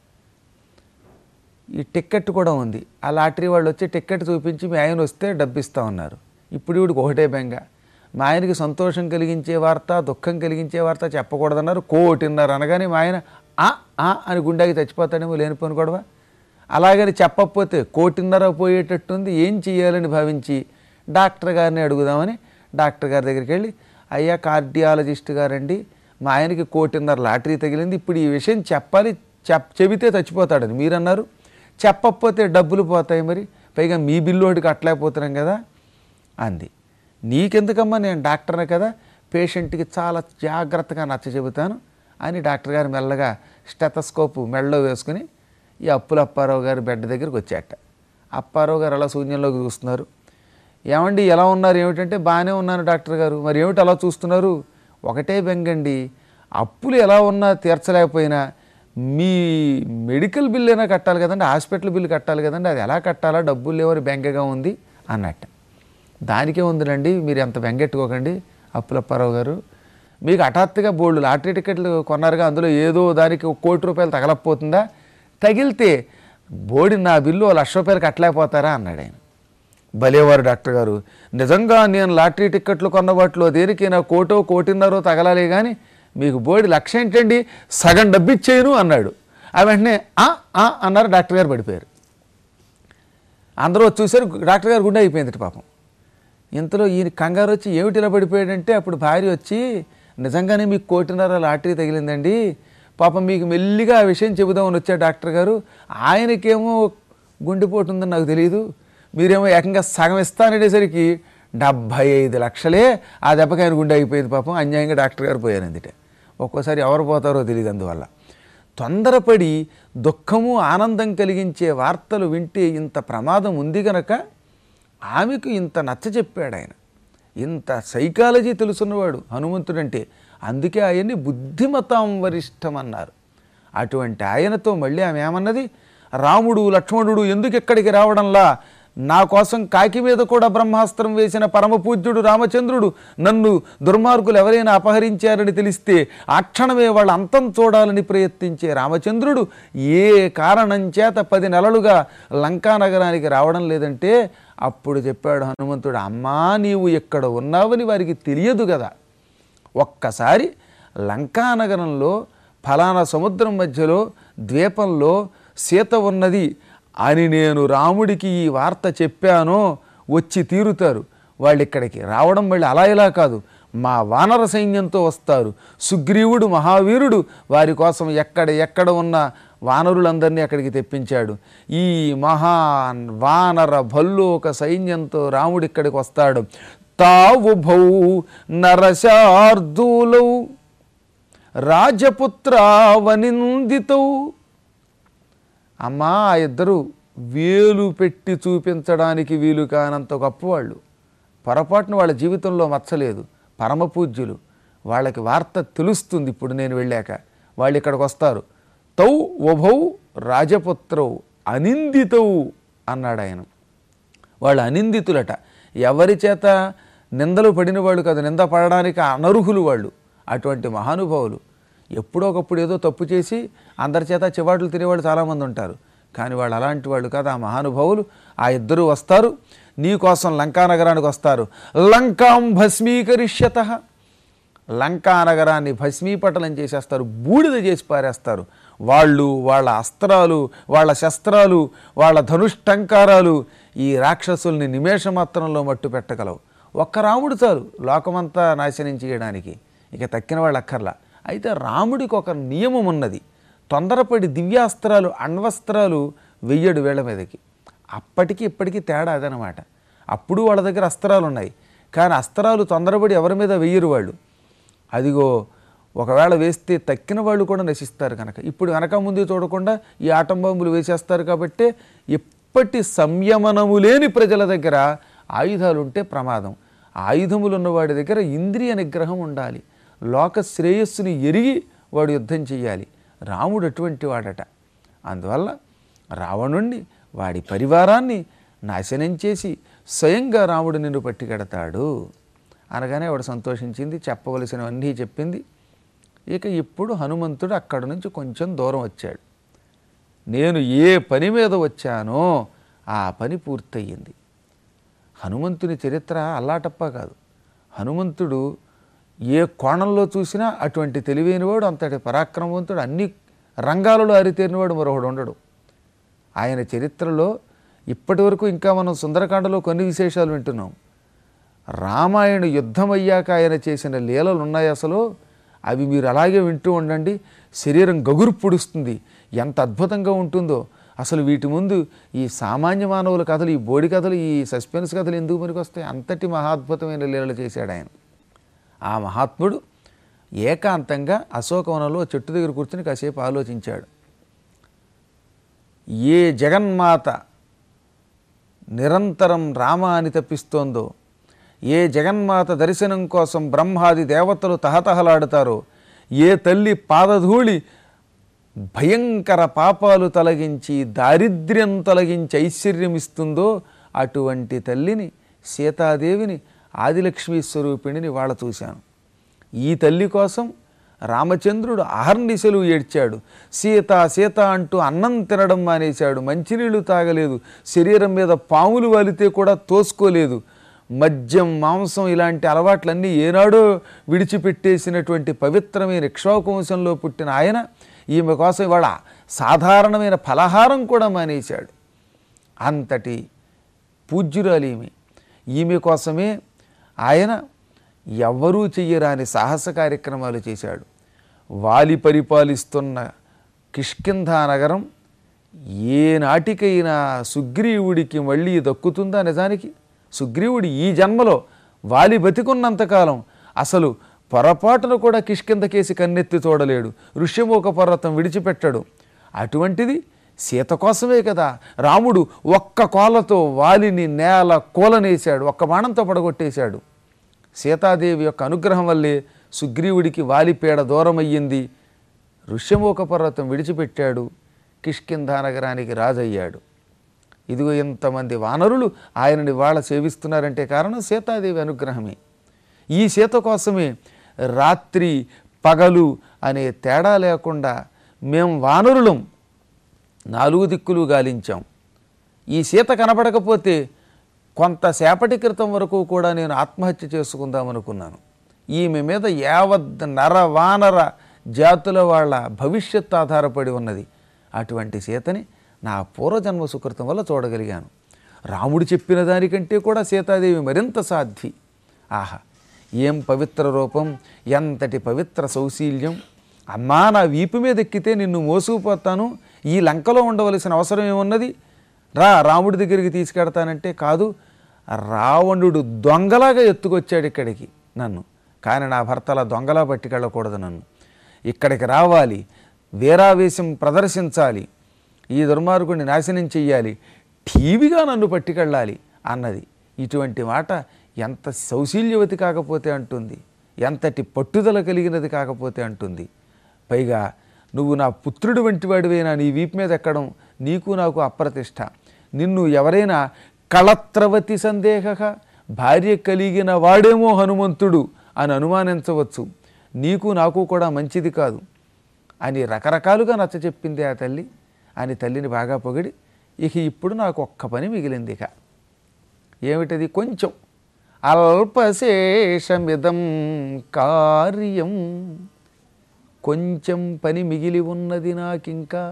ఈ టిక్కెట్ కూడా ఉంది. ఆ లాటరీ వాళ్ళు వచ్చి టిక్కెట్ చూపించి మీ ఆయన వస్తే డబ్బిస్తా ఉన్నారు. ఇప్పుడు వీడికి ఒకటే బెంగ, మా ఆయనకి సంతోషం కలిగించే వార్త దుఃఖం కలిగించే వార్త చెప్పకూడదన్నారు. కోటిన్నర అనగానే మా ఆయన ఆ ఆ అని గుండెకి చచ్చిపోతాడేమో లేనిపోను గొడవ. అలాగని చెప్పకపోతే కోటిన్నర పోయేటట్టుంది, ఏం చెయ్యాలని భావించి డాక్టర్ గారిని అడుగుదామని డాక్టర్ గారి దగ్గరికి వెళ్ళి, అయ్యా కార్డియాలజిస్ట్ గారండి, మా ఆయనకి కోటిన్నర లాటరీ తగిలింది, ఇప్పుడు ఈ విషయం చెప్పాలి, చెప్ చెబితే చచ్చిపోతాడని మీరన్నారు, చెప్పకపోతే డబ్బులు పోతాయి, మరి పైగా మీ బిల్లు ఒకటి కట్టలేకపోతున్నాం కదా అంది. నీకెందుకమ్మా, నేను డాక్టర్నే కదా, పేషెంట్కి చాలా జాగ్రత్తగా నచ్చ చెబుతాను అని డాక్టర్ గారు మెల్లగా స్టెతస్కోపు మెడలో వేసుకుని ఈ అప్పుల అప్పారావు గారి బెడ్ దగ్గరికి వచ్చాట. అప్పారావు గారు అలా శూన్యంలోకి చూస్తున్నారు. ఏమండి ఎలా ఉన్నారు ఏమిటంటే, బాగానే ఉన్నాను డాక్టర్ గారు. మరి ఏమిటి అలా చూస్తున్నారు? ఒకటే బెంగండి, అప్పులు ఎలా ఉన్నా తీర్చలేకపోయినా మీ మెడికల్ బిల్ అయినా కట్టాలి కదండి, హాస్పిటల్ బిల్లు కట్టాలి కదండి, అది ఎలా కట్టాలా, డబ్బులు లేవని బెంగగా ఉంది అన్నట్ట. దానికే ఉందిలండి, మీరు ఎంత బెంగెట్టుకోకండి అప్పులప్పారావు గారు. మీకు హఠాత్తుగా బోల్డ్ లాటరీ టికెట్లు కొన్నారుగా, అందులో ఏదో దానికి ఒక కోటి రూపాయలు తగలకపోతుందా? తగిలితే బోడి నా బిల్లు ఓ లక్ష రూపాయలు కట్టలేకపోతారా అన్నాడు ఆయన. భలేవారు డాక్టర్ గారు, నిజంగా నేను లాటరీ టిక్కెట్లు కొన్న వాటిలో దేనికి నా కోటో కోటిన్నరో తగలాలి కానీ మీకు బోడి లక్ష ఏంటండి, సగం డబ్బిచ్చేయను అన్నాడు. ఆ వెంటనే ఆ ఆ అన్నారు, డాక్టర్ గారు పడిపోయారు. అందరూ చూశారు, డాక్టర్ గారు గుండె అయిపోయింది పాపం. ఇంతలో ఈయన కంగారు వచ్చి ఏమిటి ఇలా పడిపోయాడంటే, అప్పుడు భార్య వచ్చి నిజంగానే మీకు కోటిన్నర లాటరీ తగిలిందండి, పాపం మీకు మెల్లిగా ఆ విషయం చెబుదామని వచ్చాడు డాక్టర్ గారు, ఆయనకేమో గుండెపోటు ఉందని నాకు తెలియదు, మీరేమో ఏకంగా సగం ఇస్తాననేసరికి డెబ్భై ఐదు లక్షలే ఆ దెబ్బకి ఆయన గుండె అయిపోయింది పాపం. అన్యాయంగా డాక్టర్ గారు పోయారు అందుట. ఒక్కోసారి ఎవరు పోతారో తెలియదు. అందువల్ల తొందరపడి దుఃఖము ఆనందం కలిగించే వార్తలు వింటే ఇంత ప్రమాదం ఉంది గనక ఆమెకు ఇంత నచ్చ చెప్పాడు ఆయన. ఇంత సైకాలజీ తెలుసున్నవాడు హనుమంతుడంటే. అందుకే ఆయన్ని బుద్ధిమతాం వరిష్టం అన్నారు. అటువంటి ఆయనతో మళ్ళీ ఆమె ఏమన్నది, రాముడు లక్ష్మణుడు ఎందుకు ఎక్కడికి రావడంలా, నా కోసం కాకి మీద కూడా బ్రహ్మాస్త్రం వేసిన పరమపూజ్యుడు రామచంద్రుడు నన్ను దుర్మార్గులు ఎవరైనా అపహరించారని తెలిస్తే ఆ క్షణమే వాళ్ళ అంతం చూడాలని ప్రయత్నించే రామచంద్రుడు ఏ కారణం చేత పది నెలలుగా లంకా నగరానికి రావడం లేదంటే అప్పుడు చెప్పాడు హనుమంతుడు, అమ్మా నీవు ఎక్కడ ఉన్నావని వారికి తెలియదు కదా. ఒక్కసారి లంకానగరంలో ఫలానా సముద్రం మధ్యలో ద్వీపంలో సీత ఉన్నది అని నేను రాముడికి ఈ వార్త చెప్పానో వచ్చి తీరుతారు. వాళ్ళు ఇక్కడికి రావడం మళ్ళీ అలా ఇలా కాదు, మా వానర సైన్యంతో వస్తారు. సుగ్రీవుడు మహావీరుడు వారి కోసం ఎక్కడ ఎక్కడ ఉన్న వానరులందరినీ అక్కడికి తెప్పించాడు. ఈ మహా వానర భల్లోక సైన్యంతో రాముడు ఇక్కడికి వస్తాడు. తావుభౌ నరశార్దూలౌ రాజపుత్రావనిందితౌ. అమ్మా ఆ ఇద్దరు వేలు పెట్టి చూపించడానికి వీలు కానంత గొప్పవాళ్ళు. పొరపాటున వాళ్ళ జీవితంలో మచ్చలేదు, పరమపూజ్యులు. వాళ్ళకి వార్త తెలుస్తుంది ఇప్పుడు నేను వెళ్ళాక. వాళ్ళు ఇక్కడికి వస్తారు. తౌ ఉభౌ రాజపుత్రౌ అనిందితౌ అన్నాడు ఆయన. వాళ్ళు అనిందితులట, ఎవరి చేత నిందలు పడిన వాళ్ళు కాదు, నింద పడడానికి అనర్హులు వాళ్ళు. అటువంటి మహానుభావులు ఎప్పుడో ఒకప్పుడు ఏదో తప్పు చేసి అందరి చేత చివాట్లు తినేవాళ్ళు చాలామంది ఉంటారు. కానీ వాళ్ళు అలాంటి వాళ్ళు కాదు, ఆ మహానుభావులు. ఆ ఇద్దరు వస్తారు, నీకోసం లంకా నగరానికి వస్తారు. లంకాం భస్మీకరిష్యత, లంకా నగరాన్ని భస్మీపటలం చేసేస్తారు, బూడిద చేసి పారేస్తారు. వాళ్ళు వాళ్ళ అస్త్రాలు, వాళ్ళ శస్త్రాలు, వాళ్ళ ధనుష్టంకారాలు ఈ రాక్షసుల్ని నిమేషమాత్రంలో మట్టు పెట్టగలవు. ఒక్క రాముడు చాలు లోకమంతా నాశనం చేయడానికి, ఇక తక్కిన వాళ్ళు అక్కర్లా. అయితే రాముడికి ఒక నియమం ఉన్నది, తొందరపడి దివ్యాస్త్రాలు అణ్వస్త్రాలు వెయ్యడు వేళ్ల మీదకి. అప్పటికి ఇప్పటికీ తేడా అదనమాట. అప్పుడు వాళ్ళ దగ్గర అస్త్రాలు ఉన్నాయి, కానీ అస్త్రాలు తొందరపడి ఎవరి మీద వెయ్యరు వాళ్ళు. అదిగో ఒకవేళ వేస్తే తక్కిన వాళ్ళు కూడా నశిస్తారు కనుక ఇప్పుడు వెనక ముందు చూడకుండా ఈ ఆటం బాంబులు వేసేస్తారు. కాబట్టి ఇప్పటి సంయమనము లేని ప్రజల దగ్గర ఆయుధాలు ఉంటే ప్రమాదం. ఆయుధములు ఉన్నవాడి దగ్గర ఇంద్రియ నిగ్రహం ఉండాలి, లోక శ్రేయస్సుని ఎరిగి వాడు యుద్ధం చెయ్యాలి. రాముడు అటువంటి వాడట. అందువల్ల రావణుణ్ణి వాడి పరివారాన్ని నాశనం చేసి స్వయంగా రాముడు నిన్ను పట్టికడతాడు అనగానే వాడు సంతోషించింది, చెప్పవలసినవన్నీ చెప్పింది. ఇక ఇప్పుడు హనుమంతుడు అక్కడి నుంచి కొంచెం దూరం వచ్చాడు. నేను ఏ పని మీద వచ్చానో ఆ పని పూర్తయింది. హనుమంతుని చరిత్ర అల్లాటప్ప కాదు. హనుమంతుడు ఏ కోణంలో చూసినా అటువంటి తెలివైనవాడు, అంతటి పరాక్రమవంతుడు, అన్ని రంగాలలో అరితేరినవాడు మరొకడు ఉండడు. ఆయన చరిత్రలో ఇప్పటి వరకు ఇంకా మనం సుందరకాండలో కొన్ని విశేషాలు వింటున్నాం. రామాయణ యుద్ధం అయ్యాక ఆయన చేసిన లీలలు ఉన్నాయి అసలు, అవి మీరు అలాగే వింటూ ఉండండి. శరీరం గగురు పొడుస్తుంది, ఎంత అద్భుతంగా ఉంటుందో. అసలు వీటి ముందు ఈ సామాన్య మానవుల కథలు, ఈ బోడి కథలు, ఈ సస్పెన్స్ కథలు ఎందుకు పనికొస్తాయి? అంతటి మహాద్భుతమైన లీలలు చేశాడు ఆయన. ఆ మహాత్ముడు ఏకాంతంగా అశోకవనంలో చెట్టు దగ్గర కూర్చుని కాసేపు ఆలోచించాడు. ఏ జగన్మాత నిరంతరం రామాని తప్పిస్తోందో, ఏ జగన్మాత దర్శనం కోసం బ్రహ్మాది దేవతలు తహతహలాడుతారో, ఏ తల్లి పాదధూళి భయంకర పాపాలు తొలగించి దారిద్ర్యం తొలగించి ఐశ్వర్యమిస్తుందో అటువంటి తల్లిని, సీతాదేవిని, ఆదిలక్ష్మీ స్వరూపిణిని వాళ్ళ చూశాను. ఈ తల్లి కోసం రామచంద్రుడు అహర్నిశలు ఏడ్చాడు. సీత సీత అంటూ అన్నం తినడం మానేశాడు, మంచినీళ్లు తాగలేదు, శరీరం మీద పాములు వాలితే కూడా తోసుకోలేదు. మద్యం, మాంసం ఇలాంటి అలవాట్లన్నీ ఏనాడో విడిచిపెట్టేసినటువంటి పవిత్రమైన ఇక్ష్వాకు వంశంలో పుట్టిన ఆయన ఈమె కోసం ఇవాళ సాధారణమైన ఫలహారం కూడా మానేశాడు. అంతటి పూజ్యురాలు ఈమె. ఈమె కోసమే ఆయన ఎవ్వరూ చెయ్యరాని సాహస కార్యక్రమాలు చేశాడు. వాలి పరిపాలిస్తున్న కిష్కింధా నగరం ఏనాటికైనా సుగ్రీవుడికి మళ్ళీ దక్కుతుందా? నిజానికి సుగ్రీవుడు ఈ జన్మలో వాలి బతికున్నంతకాలం అసలు పొరపాటును కూడా కిష్కింధకేసి కన్నెత్తి చూడలేడు, ఋష్యమూక పర్వతం విడిచిపెట్టాడు. అటువంటిది సీత కోసమే కదా రాముడు ఒక్క కోలతో వాలిని నేల కూలనేశాడు, ఒక్క బాణంతో పడగొట్టేశాడు. సీతాదేవి యొక్క అనుగ్రహం వల్లే సుగ్రీవుడికి వాలిపేడ దూరమయ్యింది, ఋష్యమూక పర్వతం విడిచిపెట్టాడు, కిష్కింధా నగరానికి రాజయ్యాడు. ఇదిగో ఇంతమంది వానరులు ఆయనని వాళ్ళ సేవిస్తున్నారంటే కారణం సీతాదేవి అనుగ్రహమే. ఈ సీత కోసమే రాత్రి పగలు అనే తేడా లేకుండా మేము వానరులం నాలుగు దిక్కులు గాలించాం. ఈ సీత కనపడకపోతే కొంతసేపటి క్రితం వరకు కూడా నేను ఆత్మహత్య చేసుకుందామనుకున్నాను. ఈమె మీద యావత్ నర వానర జాతుల వాళ్ళ భవిష్యత్తు ఆధారపడి ఉన్నది. అటువంటి సీతని నా పూర్వజన్మ సుకృతం వల్ల చూడగలిగాను. రాముడు చెప్పిన దానికంటే కూడా సీతాదేవి మరింత సాధ్వి. ఆహా, ఏం పవిత్ర రూపం, ఎంతటి పవిత్ర సౌశీల్యం! అమ్మా, నా వీపు మీద ఎక్కితే నిన్ను మోసుకుపోతాను, ఈ లంకలో ఉండవలసిన అవసరం ఏమున్నది, రా రాముడి దగ్గరికి తీసుకెడతానంటే కాదు, రావణుడు దొంగలాగా ఎత్తుకొచ్చాడు ఇక్కడికి నన్ను. కానీ నా భర్తలా దొంగలా పట్టుకెళ్ళకూడదు, నన్ను ఇక్కడికి రావాలి, వీరావేశం ప్రదర్శించాలి, ఈ దుర్మార్గుడిని నాశనం చెయ్యాలి, ఠీవిగా నన్ను పట్టుకెళ్ళాలి అన్నది. ఇటువంటి మాట ఎంత సౌశీల్యవతి కాకపోతే అంటుంది, ఎంతటి పట్టుదల కలిగినది కాకపోతే అంటుంది. పైగా నువ్వు నా పుత్రుడు వంటి వాడివైనా నీ వీపు మీద ఎక్కడం నీకు నాకు అప్రతిష్ట. నిన్ను ఎవరైనా కళత్రవతి సందేహ, భార్య కలిగిన వాడేమో హనుమంతుడు అని అనుమానించవచ్చు, నీకు నాకు కూడా మంచిది కాదు అని రకరకాలుగా నచ్చ చెప్పింది ఆ తల్లి. అని తల్లిని బాగా పొగిడి, ఇక ఇప్పుడు నాకు ఒక్క పని మిగిలింది. ఇక ఏమిటది? కొంచెం అల్పశేషమిదం కార్యం, కొంచెం పని మిగిలి ఉన్నది నాకింకా.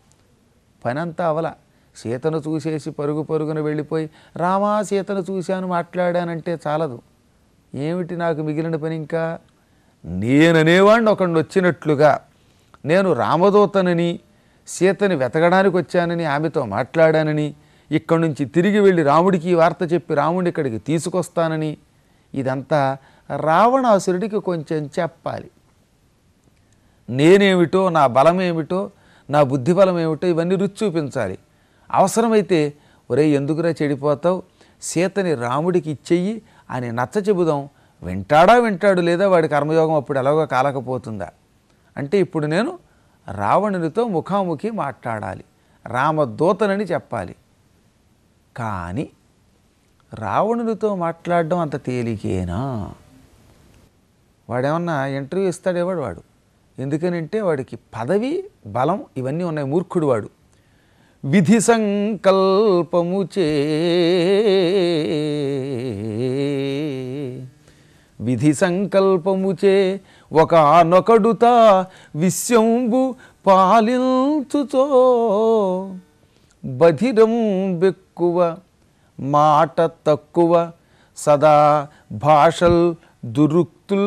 పనంతా అవల. సీతను చూసేసి పరుగు పరుగున వెళ్ళిపోయి రామా సీతను చూశాను మాట్లాడానంటే చాలదు. ఏమిటి నాకు మిగిలిన పని? ఇంకా నేననేవాడిని ఒకడిని వచ్చినట్లుగా నేను రామదూతనని, సీతని వెతకడానికి వచ్చానని, ఆమెతో మాట్లాడానని, ఇక్కడి నుంచి తిరిగి వెళ్ళి రాముడికి ఈ వార్త చెప్పి రాముడి ఇక్కడికి తీసుకొస్తానని, ఇదంతా రావణాసురుడికి కొంచెం చెప్పాలి. నేనేమిటో, నా బలమేమిటో, నా బుద్ధిబలం ఏమిటో ఇవన్నీ రుచి చూపించాలి. అవసరమైతే ఒరే ఎందుకురా చెడిపోతావు, సీతని రాముడికి ఇచ్చెయ్యి అని నచ్చ చెబుదాం. వింటాడా? వింటాడు. లేదా వాడి కర్మయోగం అప్పుడు ఎలాగో కాలకపోతుందా? అంటే ఇప్పుడు నేను రావణునితో ముఖాముఖి మాట్లాడాలి, రామదూతనని చెప్పాలి. కానీ రావణునితో మాట్లాడడం అంత తేలికేనా? వాడేమన్నా ఇంటర్వ్యూ ఇస్తాడేవాడు వాడు. ఎందుకనంటే వాడికి పదవి, బలం ఇవన్నీ ఉన్నాయి. మూర్ఖుడు వాడు. విధి సంకల్పముచే విధి సంకల్పముచే ఒకనొకడుతా విశ్వంబు పాలించుచో, బధిరం బెక్కువ మాట తక్కువ సదా భాషల్ దురుక్తుల్,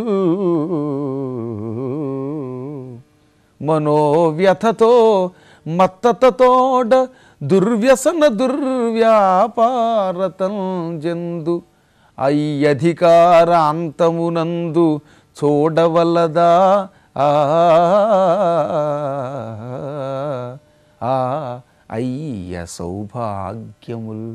మనోవ్యథతో మత్తతతోడ దుర్వ్యసన దుర్వ్యాపారతం జందు అయ్యధికార అంతమునందు చూడవలదా ఆ అయ్య సౌభాగ్యముల్.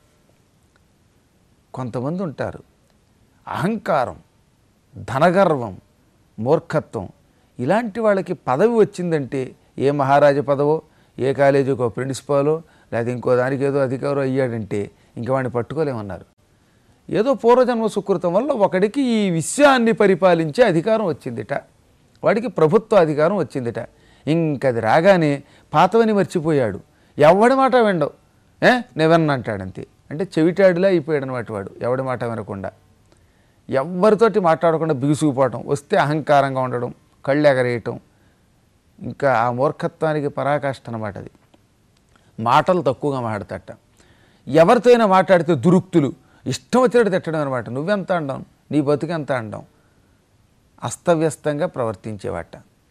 కొంతమంది ఉంటారు అహంకారం, ధనగర్వం, మూర్ఖత్వం, ఇలాంటి వాళ్ళకి పదవి వచ్చిందంటే ఏ మహారాజా పదవో, ఏ కాలేజీకో ప్రిన్సిపాలో, లేదా ఇంకో దానికి ఏదో అధికారం అయ్యాడంటే ఇంక వాడిని పట్టుకోలేమన్నారు. ఏదో పూర్వజన్మ సుకృతం వల్ల ఒకడికి ఈ విశ్వాన్ని పరిపాలించే అధికారం వచ్చిందిట, వాడికి ప్రభుత్వ అధికారం వచ్చిందిట. ఇంకది రాగానే పాతవని మర్చిపోయాడు, ఎవడి మాట వినడు, ఏ నెవెన్నంటాడంతే. అంటే చెవిటాడిలా అయిపోయాడు అనమాట వాడు, ఎవడి మాట వినకుండా ఎవరితోటి మాట్లాడకుండా బిగుసుకుపోవటం, వస్తే అహంకారంగా ఉండడం, కళ్ళు ఎగరేయటం. ఇంకా ఆ మూర్ఖత్వానికి పరాకాష్ట అనమాట అది. మాటలు తక్కువగా మాట్లాడతట, ఎవరితో అయినా మాట్లాడితే దురుక్తులు, ఇష్టం వచ్చినట్టు తిట్టడం అనమాట. నువ్వెంత అండం, నీ బతుకెంత అండం, అస్తవ్యస్తంగా ప్రవర్తించేవాట.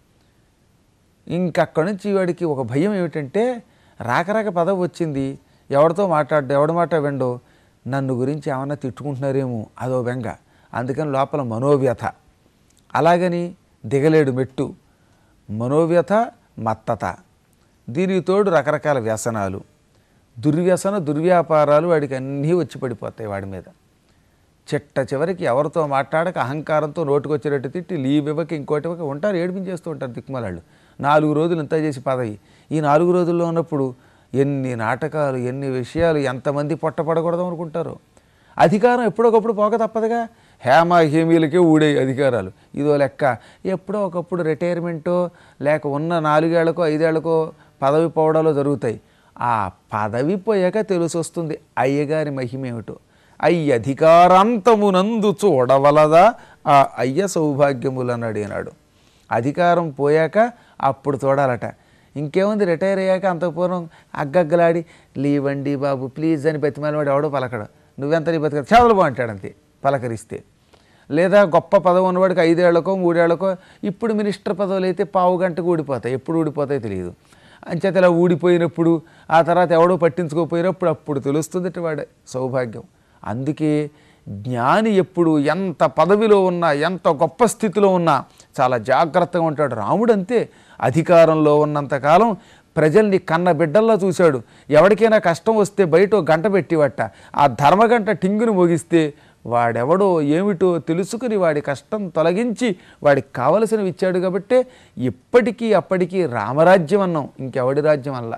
ఇంకక్కడి నుంచి వాడికి ఒక భయం ఏమిటంటే, రాకరాక పదవి వచ్చింది, ఎవరితో మాట్లాడ్డా, ఎవడి మాట వెండో, నన్ను గురించి ఏమన్నా తిట్టుకుంటున్నారేమో అదో బెంగ. అందుకని లోపల మనోవ్యథ. అలాగని దిగలేడు మెట్టు, మనోవ్యథ, మత్తత, దీనికి తోడు రకరకాల వ్యసనాలు, దుర్వ్యసన దుర్వ్యాపారాలు వాడికి అన్నీ వచ్చి పడిపోతాయి వాడి మీద. చిట్ట చివరికి ఎవరితో మాట్లాడక అహంకారంతో నోటుకొచ్చేటట్టు తిట్టి లీవ్ ఇవ్వక ఇంకోటి ఇవ్వక ఉంటారు, ఏడిపించేస్తూ ఉంటారు దిక్కుమాలాళ్ళు. నాలుగు రోజులు ఇంత చేసి పదవి. ఈ నాలుగు రోజుల్లో ఉన్నప్పుడు ఎన్ని నాటకాలు, ఎన్ని విషయాలు, ఎంతమంది పొట్టపడకూడదు అనుకుంటారు. అధికారం ఎప్పుడొకప్పుడు పోక తప్పదుగా. హేమ హేమీలకే ఊడే అధికారాలు ఇదో లెక్క. ఎప్పుడో ఒకప్పుడు రిటైర్మెంటో లేక ఉన్న నాలుగేళ్లకో ఐదేళ్లకో పదవి పోవడాలో జరుగుతాయి. ఆ పదవి పోయాక తెలిసి వస్తుంది అయ్యగారి మహిమేమిటో. అయ్య అధికారాంతమునందు చూడవలదా ఆ అయ్య సౌభాగ్యములను అడిగినాడు. అధికారం పోయాక అప్పుడు చూడాలట. ఇంకేముంది, రిటైర్ అయ్యాక అంతపూర్వం అగ్గగ్గలాడి లీవండి బాబు ప్లీజ్ అని బతిమాలవాడు ఎవడో పలకడు. నువ్వెంత నీ బతిక చేవలు బాగుంటాడంతే పలకరిస్తే. లేదా గొప్ప పదవి ఉన్నవాడికి ఐదేళ్లకో మూడేళ్లకో, ఇప్పుడు మినిస్టర్ పదవులు అయితే పావు గంటకు ఊడిపోతాయి, ఎప్పుడు ఊడిపోతాయో తెలియదు. అంచేత ఇలా ఊడిపోయినప్పుడు ఆ తర్వాత ఎవడో పట్టించుకోపోయినప్పుడు అప్పుడు తెలుస్తుంది వాడే సౌభాగ్యం. అందుకే జ్ఞాని ఎప్పుడు ఎంత పదవిలో ఉన్నా, ఎంత గొప్ప స్థితిలో ఉన్నా చాలా జాగ్రత్తగా ఉంటాడు. రాముడు అంతే, అధికారంలో ఉన్నంతకాలం ప్రజల్ని కన్న బిడ్డల్లా చూశాడు. ఎవరికైనా కష్టం వస్తే బయట గంట పెట్టివట్ట, ఆ ధర్మగంట టింగును మోగిస్తే వాడెవడో ఏమిటో తెలుసుకుని వాడి కష్టం తొలగించి వాడికి కావలసినవి ఇచ్చాడు. కాబట్టే ఇప్పటికీ అప్పటికీ రామరాజ్యం అన్నాం, ఇంకెవడి రాజ్యం అల్లా.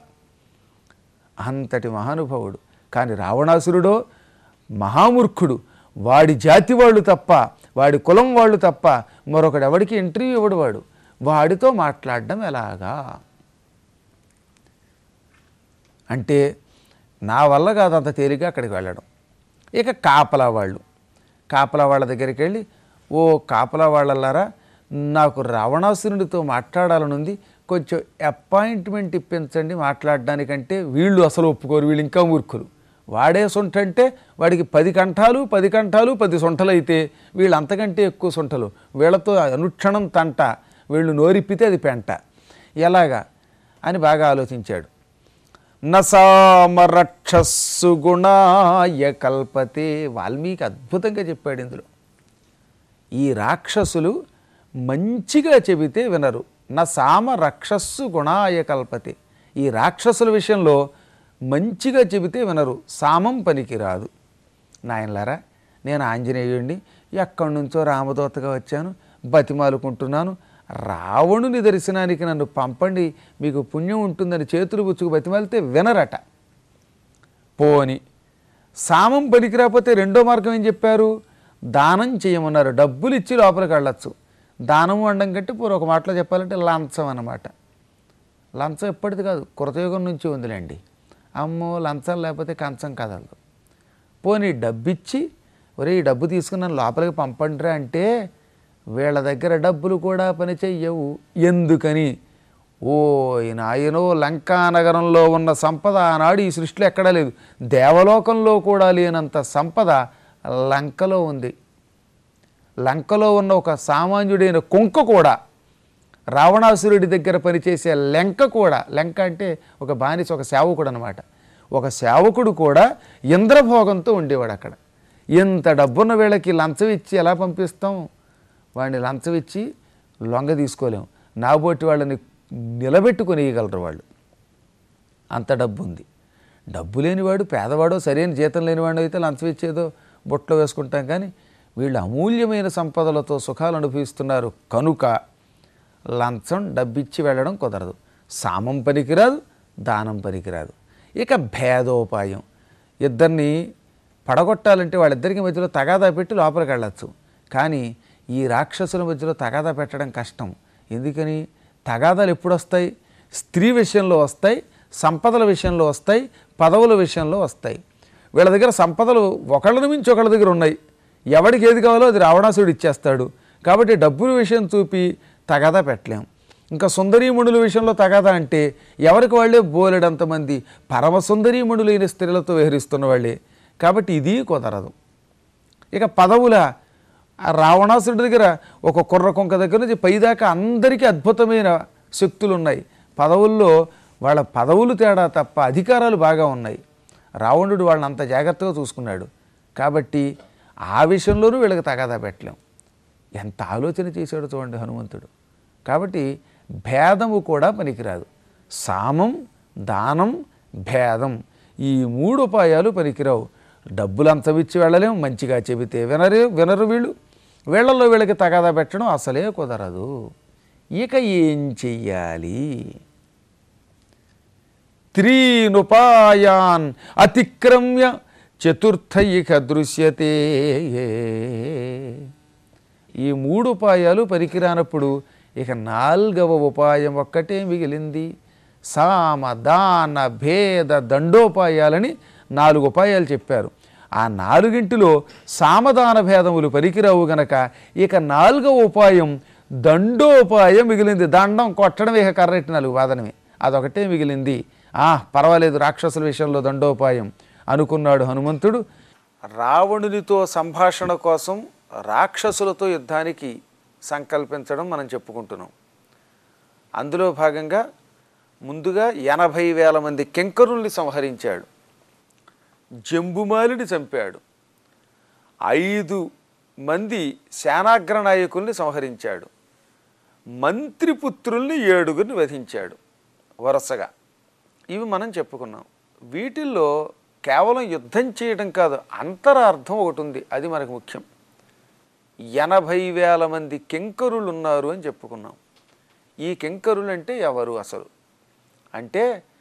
అంతటి మహానుభావుడు. కానీ రావణాసురుడో మహామూర్ఖుడు. వాడి జాతి వాళ్ళు తప్ప, వాడి కులం వాళ్ళు తప్ప మరొకడు ఎవడికి ఇంటర్వ్యూ ఇవ్వడు. వాడు వాడితో మాట్లాడడం ఎలాగా అంటే నా వల్ల కాదు అంత తేలిగ్గా అక్కడికి వెళ్ళడం. ఇక కాపలా వాళ్ళు, కాపలా వాళ్ళ దగ్గరికి వెళ్ళి, ఓ కాపలా వాళ్ళలారా, నాకు రావణాసురుడితో మాట్లాడాలనుంది, కొంచెం అపాయింట్మెంట్ ఇప్పించండి మాట్లాడడానికంటే వీళ్ళు అసలు ఒప్పుకోరు, వీళ్ళు ఇంకా మూర్ఖులు. వాడే సొంటంటే వాడికి పది కంఠాలు పది కంఠాలు పది సొంటలు అయితే వీళ్ళు అంతకంటే ఎక్కువ సొంటలు. వీళ్ళతో అనుక్షణం తంట, వీళ్ళు నోరిప్పితే అది పెంట. ఎలాగా అని బాగా ఆలోచించాడు. నసామరక్షస్సు గుణాయ కల్పతే. వాల్మీకి అద్భుతంగా చెప్పాడు ఇందులో. ఈ రాక్షసులు మంచిగా చెబితే వినరు. నసామ రక్షస్సు గుణాయ కల్పతే. ఈ రాక్షసుల విషయంలో మంచిగా చెబితే వినరు, సామం పనికిరాదు. నాయనలారా, నేను ఆంజనేయుడిని, ఎక్కడి నుంచో రామదూతగా వచ్చాను, బతిమాలుకుంటున్నాను, రావణుని దర్శనానికి నన్ను పంపండి, మీకు పుణ్యం ఉంటుందని చేతులు పుచ్చుకు బతిమాలితే వినరట. పోని సామం పనికిరాకపోతే రెండో మార్గం ఏం చెప్పారు? దానం చేయమన్నారు. డబ్బులు ఇచ్చి లోపలికి వెళ్ళచ్చు. దానం అనడం కంటే పూర్వ ఒక మాటలో చెప్పాలంటే లంచం అన్నమాట. లంచం ఎప్పటిది కాదు, కృతయుగం నుంచి ఉందిలేండి. అమ్మో లంచం లేకపోతే కంచం కదలదు. పోనీ డబ్బిచ్చి, ఒరే ఈ డబ్బు తీసుకుని నన్ను లోపలికి పంపండిరా అంటే వీళ్ళ దగ్గర డబ్బులు కూడా పని చెయ్యవు. ఎందుకని? ఓ నాయనో, లంకానగరంలో ఉన్న సంపద ఆనాడు ఈ సృష్టిలో ఎక్కడా లేదు. దేవలోకంలో కూడా లేనంత సంపద లంకలో ఉంది. లంకలో ఉన్న ఒక సామాన్యుడైన కుంక కూడా రావణాసురుడి దగ్గర పనిచేసే లెంక కూడా, లెంక అంటే ఒక బానిస, ఒక సేవకుడు అనమాట, ఒక సేవకుడు కూడా ఇంద్రభోగంతో ఉండేవాడు అక్కడ. ఎంత డబ్బున్న వీళ్ళకి లంచం ఇచ్చి ఎలా పంపిస్తాం? వాడిని లంచం ఇచ్చి లొంగ తీసుకోలేము. నాబోటి వాళ్ళని నిలబెట్టుకొనియగలరు వాళ్ళు, అంత డబ్బు ఉంది. డబ్బు లేనివాడు, పేదవాడో, సరైన జీతం లేనివాడు అయితే లంచం ఇచ్చేదో బొట్లో వేసుకుంటాం. కానీ వీళ్ళు అమూల్యమైన సంపదలతో సుఖాలు అనుభవిస్తున్నారు కనుక లంచం డబ్బిచ్చి వెళ్ళడం కుదరదు. సామం పనికిరాదు, దానం పనికిరాదు. ఇక భేదోపాయం, ఇద్దరిని పడగొట్టాలంటే వాళ్ళిద్దరికి మధ్యలో తగాదా పెట్టి లోపలికి వెళ్ళచ్చు. కానీ ఈ రాక్షసుల మధ్యలో తగాదా పెట్టడం కష్టం. ఎందుకని? తగాదాలు ఎప్పుడు వస్తాయి? స్త్రీ విషయంలో వస్తాయి, సంపదల విషయంలో వస్తాయి, పదవుల విషయంలో వస్తాయి. వీళ్ళ దగ్గర సంపదలు ఒకళ్ళని మించి ఒకళ్ళ దగ్గర ఉన్నాయి. ఎవడికి ఏది కావాలో అది రావణాసురుడు ఇచ్చేస్తాడు. కాబట్టి డబ్బుల విషయం చూపి తగాదా పెట్టలేం. ఇంకా సుందరీమణుల విషయంలో తగాదా అంటే ఎవరికి వాళ్ళే బోలెడంతమంది పరమ సుందరీమణులైన స్త్రీలతో వ్యవహరిస్తున్న వాళ్ళే. కాబట్టి ఇది కుదరదు. ఇక పదవుల రావణాసురుడి దగ్గర ఒక కుర్ర కొంక దగ్గర నుంచి పైదాకా అందరికీ అద్భుతమైన శక్తులు ఉన్నాయి. పదవుల్లో వాళ్ళ పదవులు తేడా తప్ప అధికారాలు బాగా ఉన్నాయి. రావణుడు వాళ్ళని అంత జాగ్రత్తగా చూసుకున్నాడు. కాబట్టి ఆ విషయంలోనూ వీళ్ళకి తగాదా పెట్టలేం. ఎంత ఆలోచన చేశాడు చూడండి హనుమంతుడు. కాబట్టి భేదము కూడా పనికిరాదు. సామం, దానం, భేదం, ఈ మూడు ఉపాయాలు పనికిరావు. డబ్బులు అంతవిచ్చి వెళ్ళలేం, మంచిగా చెబితే వినరే వినరు వీళ్ళు. వీళ్ళల్లో వీళ్ళకి తగాదా పెట్టడం అసలే కుదరదు. ఇక ఏం చెయ్యాలి? త్రీనుపాయాన్ అతిక్రమ్య చతుర్థ ఇక దృశ్యతే. ఈ మూడు ఉపాయాలు పనికిరానప్పుడు ఇక నాలుగవ ఉపాయం ఒక్కటే మిగిలింది. సామ, దాన, భేద, దండోపాయాలని నాలుగు ఉపాయాలు చెప్పారు. ఆ నాలుగింటిలో సామదాన భేదములు పనికిరావు గనక ఇక నాలుగవ ఉపాయం దండోపాయం మిగిలింది. దండం కొట్టడం, ఇక కర్రెట్టి నాలుగు వాదనమే, అదొకటే మిగిలింది. ఆ పర్వాలేదు, రాక్షసుల విషయంలో దండోపాయం అనుకున్నాడు హనుమంతుడు. రావణునితో సంభాషణ కోసం రాక్షసులతో యుద్ధానికి సంకల్పించడం మనం చెప్పుకుంటున్నాం. అందులో భాగంగా ముందుగా ఎనభై వేల మంది కింకరుల్ని సంహరించాడు, జంబుమాలిని చంపాడు, ఐదు మంది సేనాగ్ర నాయకుల్ని సంహరించాడు, మంత్రిపుత్రుల్ని ఏడుగురిని వధించాడు వరుసగా. ఇవి మనం చెప్పుకున్నాం. వీటిల్లో కేవలం యుద్ధం చేయడం కాదు, అంతరార్థం ఒకటి ఉంది, అది మనకు ముఖ్యం. ఎనభై వేల మంది కింకరులు ఉన్నారు అని చెప్పుకున్నాం. ఈ కింకరులు అంటే ఎవరు అసలు అంటే,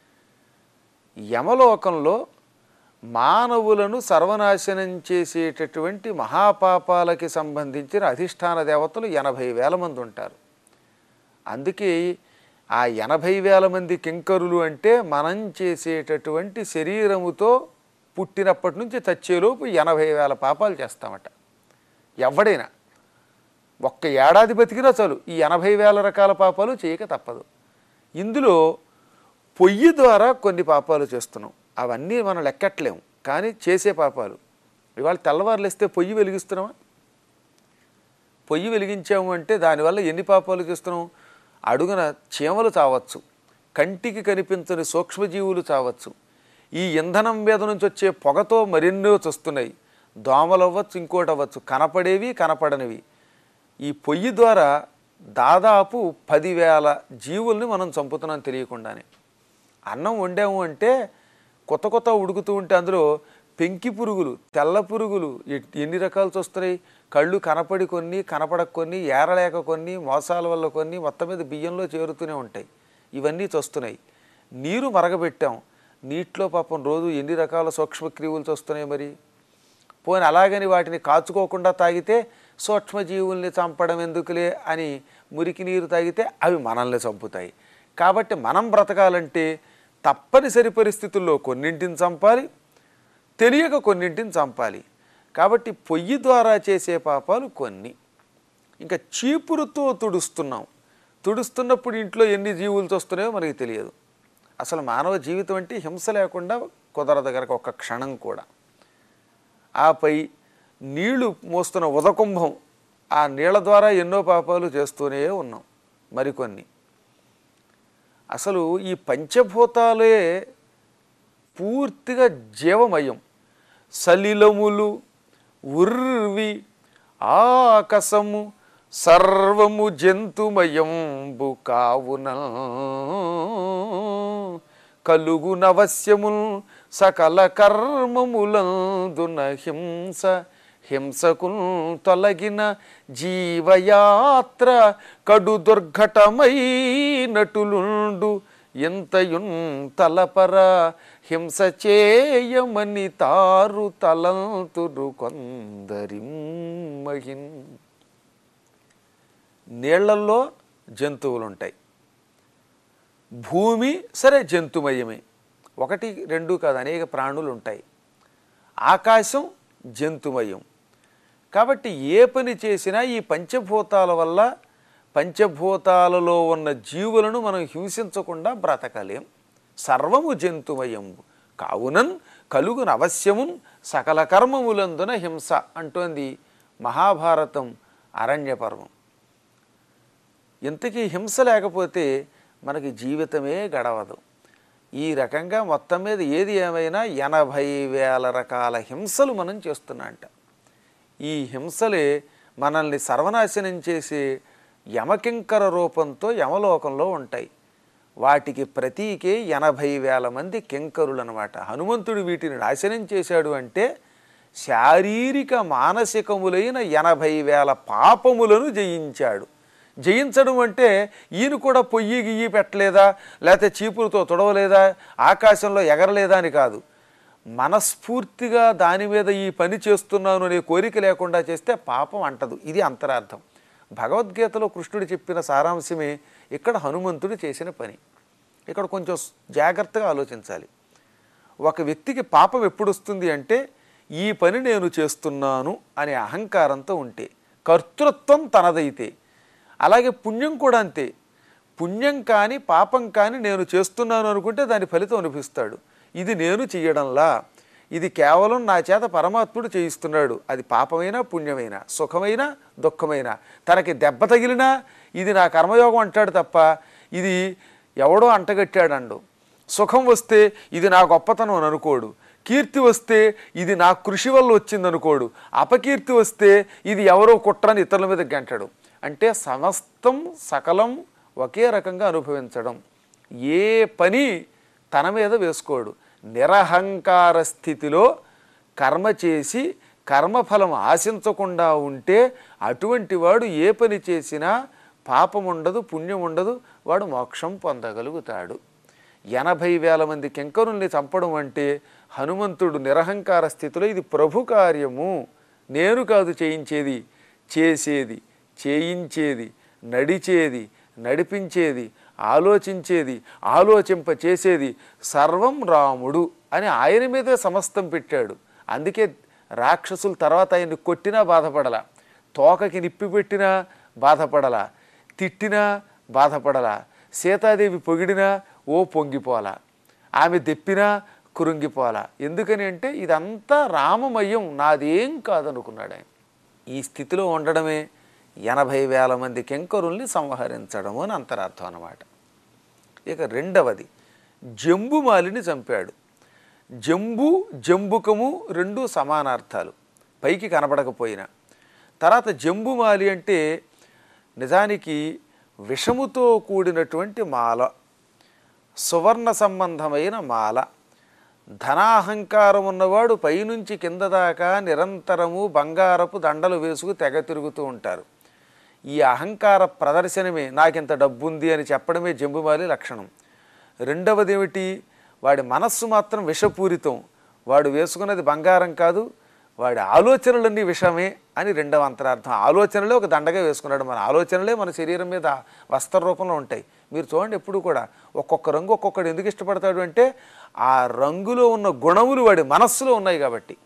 యమలోకంలో మానవులను సర్వనాశనం చేసేటటువంటి మహాపాపాలకి సంబంధించిన అధిష్టాన దేవతలు ఎనభై వేల మంది ఉంటారు. అందుకే ఆ ఎనభై వేల మంది కింకరులు అంటే మనం చేసేటటువంటి శరీరముతో పుట్టినప్పటి నుంచి చచ్చేలోపు ఎనభై వేల పాపాలు చేస్తామట. ఎవడైనా ఒక్క ఏడాది బతికినా చాలు ఈ ఎనభై వేల రకాల పాపాలు చేయక తప్పదు. ఇందులో పొయ్యి ద్వారా కొన్ని పాపాలు చేస్తున్నాం, అవన్నీ మనం లెక్కట్లేము, కానీ చేసే పాపాలు. ఇవాళ తెల్లవారులు వేస్తే పొయ్యి వెలిగిస్తున్నామా? పొయ్యి వెలిగించాము అంటే దానివల్ల ఎన్ని పాపాలు చేస్తున్నాం? అడుగున చీమలు చావచ్చు, కంటికి కనిపించని సూక్ష్మజీవులు చావచ్చు, ఈ ఇంధనం మీద నుంచి వచ్చే పొగతో మరెన్నో చస్తున్నాయి, దోమలు అవ్వచ్చు, ఇంకోటి అవ్వచ్చు, కనపడేవి కనపడనివి. ఈ పొయ్యి ద్వారా దాదాపు పదివేల జీవుల్ని మనం చంపుతున్నాం తెలియకుండానే. అన్నం వండాము అంటే కొత్త కొత్త ఉడుకుతూ ఉంటే అందులో పెంకి పురుగులు, తెల్ల పురుగులు ఎన్ని రకాలు చూస్తున్నాయి. కళ్ళు కనపడి కొన్ని, కనపడక కొన్ని, ఏరలేక కొన్ని, మోసాల వల్ల కొన్ని, మొత్తం మీద బియ్యంలో చేరుతూనే ఉంటాయి. ఇవన్నీ చూస్తున్నాయి. నీరు మరగబెట్టాం, నీటిలో పాపం రోజు ఎన్ని రకాల సూక్ష్మక్రియులు చూస్తున్నాయి. మరి పోని అలాగని వాటిని కాచుకోకుండా తాగితే సూక్ష్మజీవుల్ని చంపడం ఎందుకులే అని మురికి నీరు తాగితే అవి మనల్ని చంపుతాయి. కాబట్టి మనం బ్రతకాలంటే తప్పనిసరి పరిస్థితుల్లో కొన్నింటిని చంపాలి, తెలియక కొన్నింటిని చంపాలి. కాబట్టి పొయ్యి ద్వారా చేసే పాపాలు కొన్ని. ఇంకా చీపురుతో తుడుస్తున్నాం, తుడుస్తున్నప్పుడు ఇంట్లో ఎన్ని జీవులు చూస్తున్నాయో మనకి తెలియదు. అసలు మానవ జీవితం అంటే హింస లేకుండా కుదరదు కనుక ఒక్క క్షణం కూడా. ఆపై నీళ్లు మోస్తున్న ఉదకుంభం, ఆ నీళ్ల ద్వారా ఎన్నో పాపాలు చేస్తూనే ఉన్నాం. మరికొన్ని. అసలు ఈ పంచభూతాలే పూర్తిగా జీవమయం. సలిలములు, ఉర్వి, ఆకాశము సర్వము జంతుమయంబు కావున కలుగునవశ్యముల్ సకల కర్మములందున హింస హింసకుల్ తొలగిన జీవయాత్ర కడు దుర్ఘటమైనటులుండు ఎంతయున్ తలపర హింస చేయమని తారు తలంతురు కొందరిమ్మహిన్. నీళ్లల్లో జంతువులుంటాయి, భూమి సరే జంతుమయమే, ఒకటి రెండు కాదు అనేక ప్రాణులు ఉంటాయి. ఆకాశం జంతుమయం. కాబట్టి ఏ పని చేసినా ఈ పంచభూతాల వల్ల పంచభూతాలలో ఉన్న జీవులను మనం హింసించకుండా బ్రతకలేం. సర్వము జంతుమయం కావునన్ కలుగున అవశ్యమున్ సకల కర్మములందున హింస అంటోంది మహాభారతం అరణ్యపర్వం. ఇంతకీ హింస లేకపోతే మనకి జీవితమే గడవదు. ఈ రకంగా మొత్తం మీద ఏది ఏమైనా ఎనభై వేల రకాల హింసలు మనం చేస్తున్నాంట. ఈ హింసలే మనల్ని సర్వనాశనం చేసే యమకింకర రూపంతో యమలోకంలో ఉంటాయి. వాటికి ప్రతీకే ఎనభై వేల మంది కింకరులు అన్నమాట. హనుమంతుడు వీటిని నాశనం చేశాడు అంటే శారీరక మానసికములైన ఎనభై వేల పాపములను జయించాడు. జయించడం అంటే ఈయన కూడా పొయ్యి గియ్యి పెట్టలేదా, లేకపోతే చీపులతో తుడవలేదా, ఆకాశంలో ఎగరలేదా అని కాదు. మనస్ఫూర్తిగా దాని మీద ఈ పని చేస్తున్నాను అనే కోరిక లేకుండా చేస్తే పాపం అంటదు. ఇది అంతరార్థం. భగవద్గీతలో కృష్ణుడు చెప్పిన సారాంశమే ఇక్కడ హనుమంతుడు చేసిన పని. ఇక్కడ కొంచెం జాగ్రత్తగా ఆలోచించాలి. ఒక వ్యక్తికి పాపం ఎప్పుడు వస్తుంది అంటే ఈ పని నేను చేస్తున్నాను అనే అహంకారంతో ఉంటే, కర్తృత్వం తనదైతే. అలాగే పుణ్యం కూడా అంతే. పుణ్యం కానీ పాపం కానీ నేను చేస్తున్నాను అనుకుంటే దాని ఫలితం అనిపిస్తాడు. ఇది నేను చెయ్యడంలా, ఇది కేవలం నా చేత పరమాత్ముడు చేయిస్తున్నాడు. అది పాపమైనా పుణ్యమైనా, సుఖమైనా దుఃఖమైనా, తనకి దెబ్బ తగిలినా ఇది నా కర్మయోగం అంటాడు తప్ప ఇది ఎవడో అంటగట్టాడండు. సుఖం వస్తే ఇది నా గొప్పతనం అని అనుకోడు. కీర్తి వస్తే ఇది నా కృషి వల్ల వచ్చిందనుకోడు. అపకీర్తి వస్తే ఇది ఎవరో కుట్రని ఇతరుల మీద గంటాడు. అంటే సమస్తం సకలం ఒకే రకంగా అనుభవించడం. ఏ పని తన మీద వేసుకోడు. నిరహంకార స్థితిలో కర్మ చేసి కర్మఫలం ఆశించకుండా ఉంటే అటువంటి వాడు ఏ పని చేసినా పాపం ఉండదు, పుణ్యం ఉండదు, వాడు మోక్షం పొందగలుగుతాడు. ఎనభై వేల మంది కింకరుల్ని చంపడం అంటే హనుమంతుడు నిరహంకార స్థితిలో ఇది ప్రభు కార్యము, నేను కాదు చేయించేది, చేసేది, చేయించేది, నడిచేది, నడిపించేది, ఆలోచించేది, ఆలోచింప చేసేది సర్వం రాముడు అని ఆయన మీదే సమస్తం పెట్టాడు. అందుకే రాక్షసుల తర్వాత ఆయన్ని కొట్టినా బాధపడలా, తోకకి నిప్పి పెట్టినా బాధపడలా, తిట్టినా బాధపడలా, సీతాదేవి పొగిడినా ఓ పొంగిపోలా, ఆమె దెప్పినా కురుంగిపోలా. ఎందుకని అంటే ఇదంతా రామమయం, నాదేం కాదనుకున్నాడు ఆయన. ఈ స్థితిలో ఉండడమే ఎనభై వేల మంది కింకరుల్ని సంహరించడము అని అంతరార్థం అన్నమాట. ఇక రెండవది జంబుమాలిని చంపాడు. జంబు జంబుకము రెండు సమానార్థాలు పైకి కనబడకపోయినా. తర్వాత జంబుమాలి అంటే నిజానికి విషముతో కూడినటువంటి మాల, సువర్ణ సంబంధమైన మాల. ధనాహంకారం ఉన్నవాడు పైనుంచి కింద దాకా నిరంతరము బంగారపు దండలు వేసుకు తెగ తిరుగుతూ ఉంటారు. ఈ అహంకార ప్రదర్శనమే నాకింత డబ్బుంది అని చెప్పడమే జంబుమాలి లక్షణం. రెండవది ఏమిటి, వాడి మనస్సు మాత్రం విషపూరితం. వాడు వేసుకున్నది బంగారం కాదు, వాడి ఆలోచనలన్నీ విషమే అని రెండవ అంతరార్థం. ఆలోచనలే ఒక దండగా వేసుకున్నాడు. మన ఆలోచనలే మన శరీరం మీద వస్త్ర రూపంలో ఉంటాయి. మీరు చూడండి, ఎప్పుడు కూడా ఒక్కొక్క రంగు ఒక్కొక్కడు ఎందుకు ఇష్టపడతాడు అంటే ఆ రంగులో ఉన్న గుణములు వాడి మనస్సులో ఉన్నాయి కాబట్టి.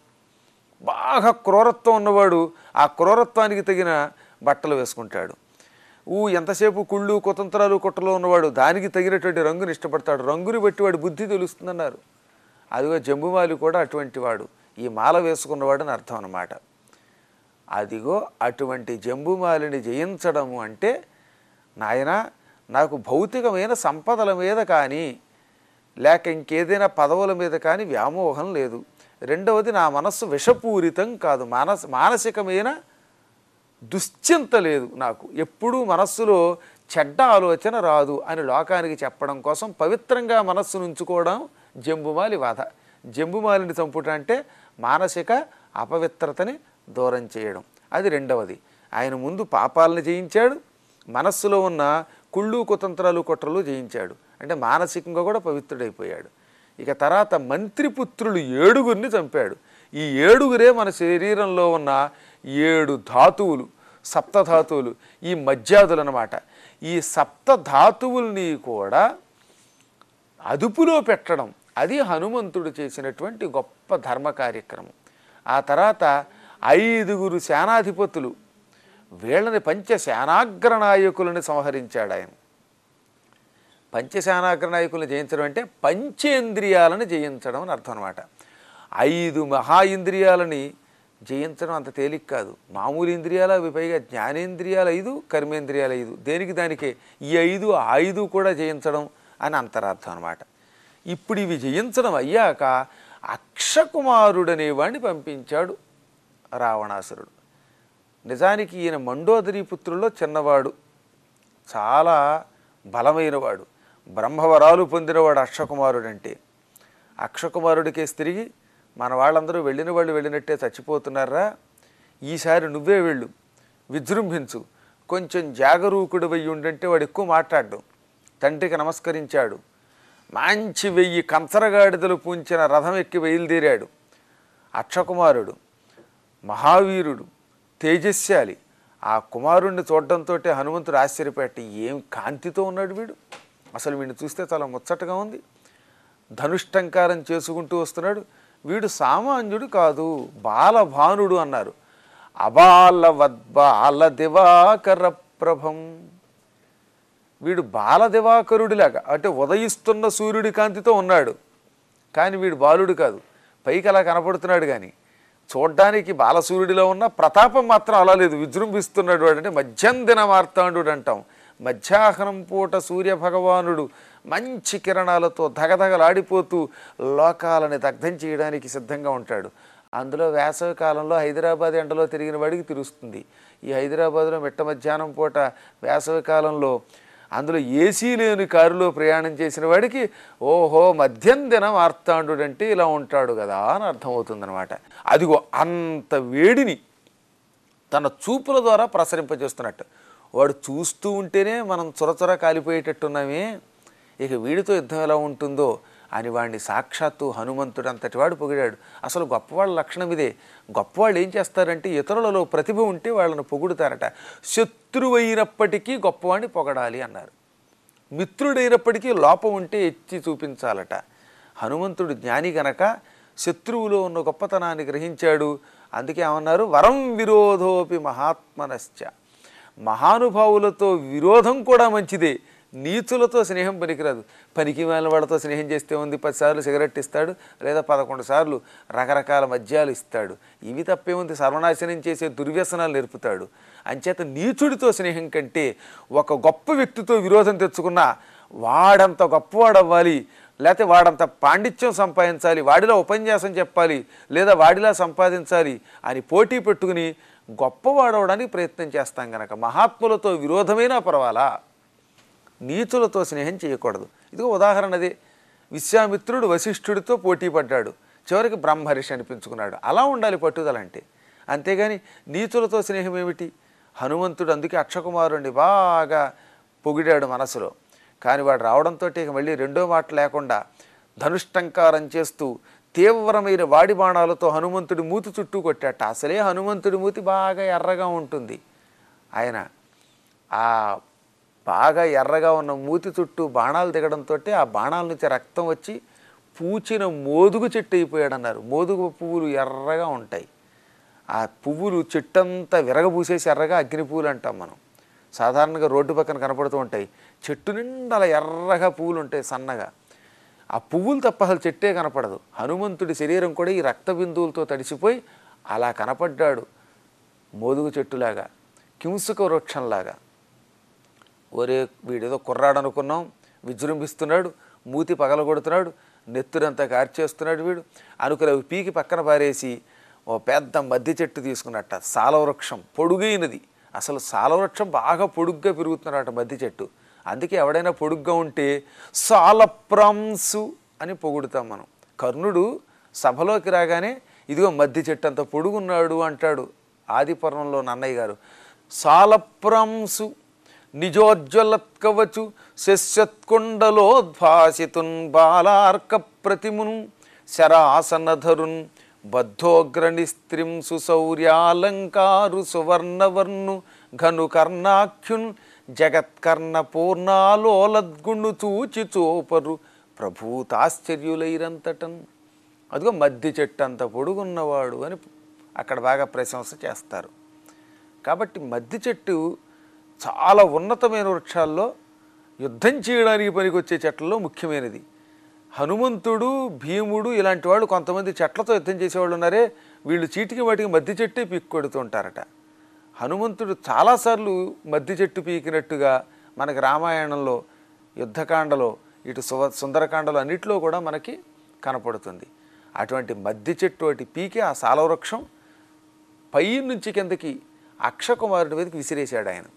బాగా క్రూరత్వం ఉన్నవాడు ఆ క్రూరత్వానికి తగిన బట్టలు వేసుకుంటాడు. ఊ ఎంతసేపు కుళ్ళు కుతంత్రాలు కుట్రలో ఉన్నవాడు దానికి తగినటువంటి రంగుని ఇష్టపడతాడు. రంగుని బట్టి వాడి బుద్ధి తెలుస్తుందన్నారు. అదిగో జంబుమాలి కూడా అటువంటి వాడు, ఈ మాల వేసుకున్నవాడు అని అర్థం అన్నమాట. అదిగో అటువంటి జంబుమాలిని జయించడము అంటే నాయనా నాకు భౌతికమైన సంపదల మీద కానీ లేక ఇంకేదైనా పదవుల మీద కానీ వ్యామోహం లేదు. రెండవది నా మనస్సు విషపూరితం కాదు, మానస మానసికమైన దుశ్చింత లేదు నాకు, ఎప్పుడూ మనస్సులో చెడ్డ ఆలోచన రాదు అని లోకానికి చెప్పడం కోసం పవిత్రంగా మనస్సును ఉంచుకోవడం జంబుమాలి బాధ. జంబుమాలిని చంపుట అంటే మానసిక అపవిత్రతని దూరం చేయడం. అది రెండవది. ఆయన ముందు పాపాలను జయించాడు, మనస్సులో ఉన్న కుళ్ళు కుతంత్రాలు కుట్రలు జయించాడు, అంటే మానసికంగా కూడా పవిత్రుడైపోయాడు. ఇక తర్వాత మంత్రిపుత్రులు ఏడుగురిని చంపాడు. ఈ ఏడుగురే మన శరీరంలో ఉన్న ఏడు ధాతువులు, సప్తధాతువులు, ఈ మధ్యాదులు అన్నమాట. ఈ సప్తధాతువుల్ని కూడా అదుపులో పెట్టడం అది హనుమంతుడు చేసినటువంటి గొప్ప ధర్మ కార్యక్రమం. ఆ తర్వాత ఐదుగురు సేనాధిపతులు, వీళ్ళని పంచసేనాగ్రనాయకులని సంహరించాడు ఆయన. పంచసేనాగ్రనాయకులను జయించడం అంటే పంచేంద్రియాలను జయించడం అని అర్థం అనమాట. ఐదు మహా ఇంద్రియాలని జయించడం అంత తేలిక కాదు. మామూలు ఇంద్రియాలు అవి, పైగా జ్ఞానేంద్రియాలు ఐదు, కర్మేంద్రియాలు ఐదు, దేనికి దానికే ఈ ఐదు ఐదు కూడా జయించడం అని అంతరార్థం అనమాట. ఇప్పుడు ఇవి జయించడం అయ్యాక అక్షకుమారుడనేవాడిని పంపించాడు రావణాసురుడు. నిజానికి ఈయన మండోదరి పుత్రుల్లో చిన్నవాడు, చాలా బలమైనవాడు, బ్రహ్మవరాలు పొందినవాడు అక్షకుమారుడు. అంటే అక్షకుమారుడికేసి తిరిగి మన వాళ్ళందరూ వెళ్ళిన వాళ్ళు వెళ్ళినట్టే చచ్చిపోతున్నారా, ఈసారి నువ్వే వెళ్ళు, విజృంభించు, కొంచెం జాగరూకుడు వెయ్యి ఉండంటే వాడు ఎక్కువ మాట్లాడ్డం. తండ్రికి నమస్కరించాడు, మంచి వెయ్యి కంచరగాడిదలు పూంచిన రథం ఎక్కి బయలుదేరాడు. అక్షకుమారుడు మహావీరుడు, తేజస్శాలి. ఆ కుమారుణ్ణి చూడడంతో హనుమంతుడు ఆశ్చర్యపట్టి, ఏం కాంతితో ఉన్నాడు వీడు, అసలు వీడిని చూస్తే చాలా ముచ్చటగా ఉంది, ధనుష్టంకారం చేసుకుంటూ వస్తున్నాడు, వీడు సామాన్యుడు కాదు, బాలభానుడు అన్నారు. అబాలవద్బాల దివాకర ప్రభం, వీడు బాలదివాకరుడిలాగా అంటే ఉదయిస్తున్న సూర్యుడి కాంతితో ఉన్నాడు, కానీ వీడు బాలుడు కాదు, పైకి అలా కనపడుతున్నాడు, కానీ చూడ్డానికి బాలసూర్యుడిలో ఉన్న ప్రతాపం మాత్రం అలా లేదు, విజృంభిస్తున్నాడు. వాడు అంటే మధ్యందిన మార్తాండు అంటాం. మధ్యాహ్నం పూట సూర్యభగవానుడు మంచి కిరణాలతో ధగధగలాడిపోతూ లోకాలని దగ్ధం చేయడానికి సిద్ధంగా ఉంటాడు. అందులో వేసవి కాలంలో హైదరాబాద్ ఎండలో తిరిగిన వాడికి తెలుస్తుంది. ఈ హైదరాబాద్లో మిట్ట మధ్యాహ్నం పూట వేసవి కాలంలో అందులో ఏసీ లేని కారులో ప్రయాణం చేసిన వాడికి ఓహో మధ్యం దినం మార్తాండు అంటే ఇలా ఉంటాడు కదా అని అర్థమవుతుందనమాట. అదిగో అంత వేడిని తన చూపుల ద్వారా ప్రసరింపజేస్తున్నట్టు. వాడు చూస్తూ ఉంటేనే మనం చొరచొర కాలిపోయేటట్టున్నామే, ఇక వీడితో యుద్ధం ఎలా ఉంటుందో అని వాడిని సాక్షాత్తు హనుమంతుడు అంతటి వాడు పొగిడాడు. అసలు గొప్పవాళ్ళ లక్షణం ఇదే. గొప్పవాళ్ళు ఏం చేస్తారంటే ఇతరులలో ప్రతిభ ఉంటే వాళ్ళను పొగుడుతారట. శత్రువైనప్పటికీ గొప్పవాడిని పొగడాలి అన్నారు. మిత్రుడైనప్పటికీ లోపం ఉంటే ఎత్తి చూపించాలట. హనుమంతుడు జ్ఞాని గనక శత్రువులో ఉన్న గొప్పతనాన్ని గ్రహించాడు. అందుకే ఏమన్నారు, వరం విరోధోపి మహాత్మనశ్చ, మహానుభావులతో విరోధం కూడా మంచిదే, నీచులతో స్నేహం పనికిరాదు. పనికి మాలిన వాళ్ళతో స్నేహం చేస్తే ఉంది, పదిసార్లు సిగరెట్ ఇస్తాడు, లేదా పదకొండు సార్లు రకరకాల మద్యాలు ఇస్తాడు, ఇవి తప్పే ఉంది, సర్వనాశనం చేసే దుర్వ్యసనాలు నేర్పుతాడు. అంచేత నీచుడితో స్నేహం కంటే ఒక గొప్ప వ్యక్తితో విరోధం తెచ్చుకున్నా వాడంత గొప్పవాడు అవ్వాలి, లేకపోతే వాడంత పాండిత్యం సంపాదించాలి, వాడిలా ఉపన్యాసం చెప్పాలి, లేదా వాడిలా సంపాదించాలి అని పోటీ పెట్టుకుని గొప్పవాడవడానికి ప్రయత్నం చేస్తాం కనుక మహాత్ములతో విరోధమైనా పర్వాలా, నీచులతో స్నేహం చేయకూడదు. ఇదిగో ఉదాహరణదే, విశ్వామిత్రుడు వశిష్ఠుడితో పోటీ పడ్డాడు, చివరికి బ్రహ్మర్షి అనిపించుకున్నాడు. అలా ఉండాలి పట్టుదల అంటే. అంతేగాని నీచులతో స్నేహం ఏమిటి? హనుమంతుడు అందుకే అక్షకుమారుణ్ణి బాగా పొగిడాడు మనసులో. కానీ వాడు రావడంతో ఇక మళ్ళీ రెండో మాట లేకుండా ధనుష్టంకారం చేస్తూ తీవ్రమైన వాడి బాణాలతో హనుమంతుడి మూతి చుట్టూ కొట్టాట. అసలే హనుమంతుడి మూతి బాగా ఎర్రగా ఉంటుంది. ఆయన ఆ బాగా ఎర్రగా ఉన్న మూతి చుట్టూ బాణాలు దిగడంతో ఆ బాణాల నుంచి రక్తం వచ్చి పూచిన మోదుగు చెట్టు అయిపోయాడన్నారు. మోదుగు పువ్వులు ఎర్రగా ఉంటాయి. ఆ పువ్వులు చెట్టంతా విరగబూసేసి ఎర్రగా అగ్ని పువ్వులు అంటాం మనం. సాధారణంగా రోడ్డు పక్కన కనపడుతూ ఉంటాయి. చెట్టు నిండా అలా ఎర్రగా పువ్వులు ఉంటాయి సన్నగా. ఆ పువ్వులు తప్ప అసలు చెట్టే కనపడదు. హనుమంతుడి శరీరం కూడా ఈ రక్త బిందువులతో తడిసిపోయి అలా కనపడ్డాడు, మోదుగు చెట్టులాగా, కింసుక వృక్షంలాగా. ఒరే వీడేదో కుర్రాడు అనుకున్నాం, విజృంభిస్తున్నాడు, మూతి పగలగొడుతున్నాడు, నెత్తురంతా కార్చేస్తున్నాడు వీడు అనుకుని అవి పీకి పక్కన పారేసి ఓ పెద్ద మద్ది చెట్టు తీసుకున్నట్ట. సాలవృక్షం పొడుగైనది, అసలు సాలవృక్షం బాగా పొడుగ్గా పెరుగుతున్నట్ట మద్ది చెట్టు. అందుకే ఎవడైనా పొడుగ్గా ఉంటే సాలప్రాంసు అని పొగుడుతాం మనం. కర్ణుడు సభలోకి రాగానే ఇదిగో మద్ది చెట్టు అంత పొడుగున్నాడు అంటాడు ఆదిపర్వంలో నన్నయ్య గారు. సాలప్రాంసు నిజోజ్వలత్కవచు శస్యత్కుండలోద్భాసితున్ బాలార్క ప్రతిమున్ శరాసనధరున్ బద్ధోగ్రనిస్త్రిం సుశౌర్యాలంకారు సువర్ణవర్ణు ఘను కర్ణాఖ్యున్ జగత్కర్ణ పూర్ణాలోలద్గుణు చూచి చూపరు ప్రభూతాశ్చర్యులైరంతటన్. అదిగో మద్ది చెట్టు అంత పొడుగున్నవాడు అని అక్కడ బాగా ప్రశంస చేస్తారు. కాబట్టి మద్ది చెట్టు చాలా ఉన్నతమైన వృక్షాల్లో యుద్ధం చేయడానికి పనికొచ్చే చెట్లలో ముఖ్యమైనది. హనుమంతుడు, భీముడు ఇలాంటి వాళ్ళు కొంతమంది చెట్లతో యుద్ధం చేసేవాళ్ళు ఉన్నారే, వీళ్ళు చీటికి వాటికి మద్ది చెట్టే పీక్కు కొడుతుంటారట. హనుమంతుడు చాలాసార్లు మద్ది చెట్టు పీకినట్టుగా మనకి రామాయణంలో యుద్ధకాండలో ఇటు సువ సుందరకాండలో అన్నింటిలో కూడా మనకి కనపడుతుంది. అటువంటి మద్ది చెట్టు అటు పీకి ఆ సాలవృక్షం పై నుంచి కిందకి అక్షకుమారుడి మీదకి విసిరేశాడు ఆయన.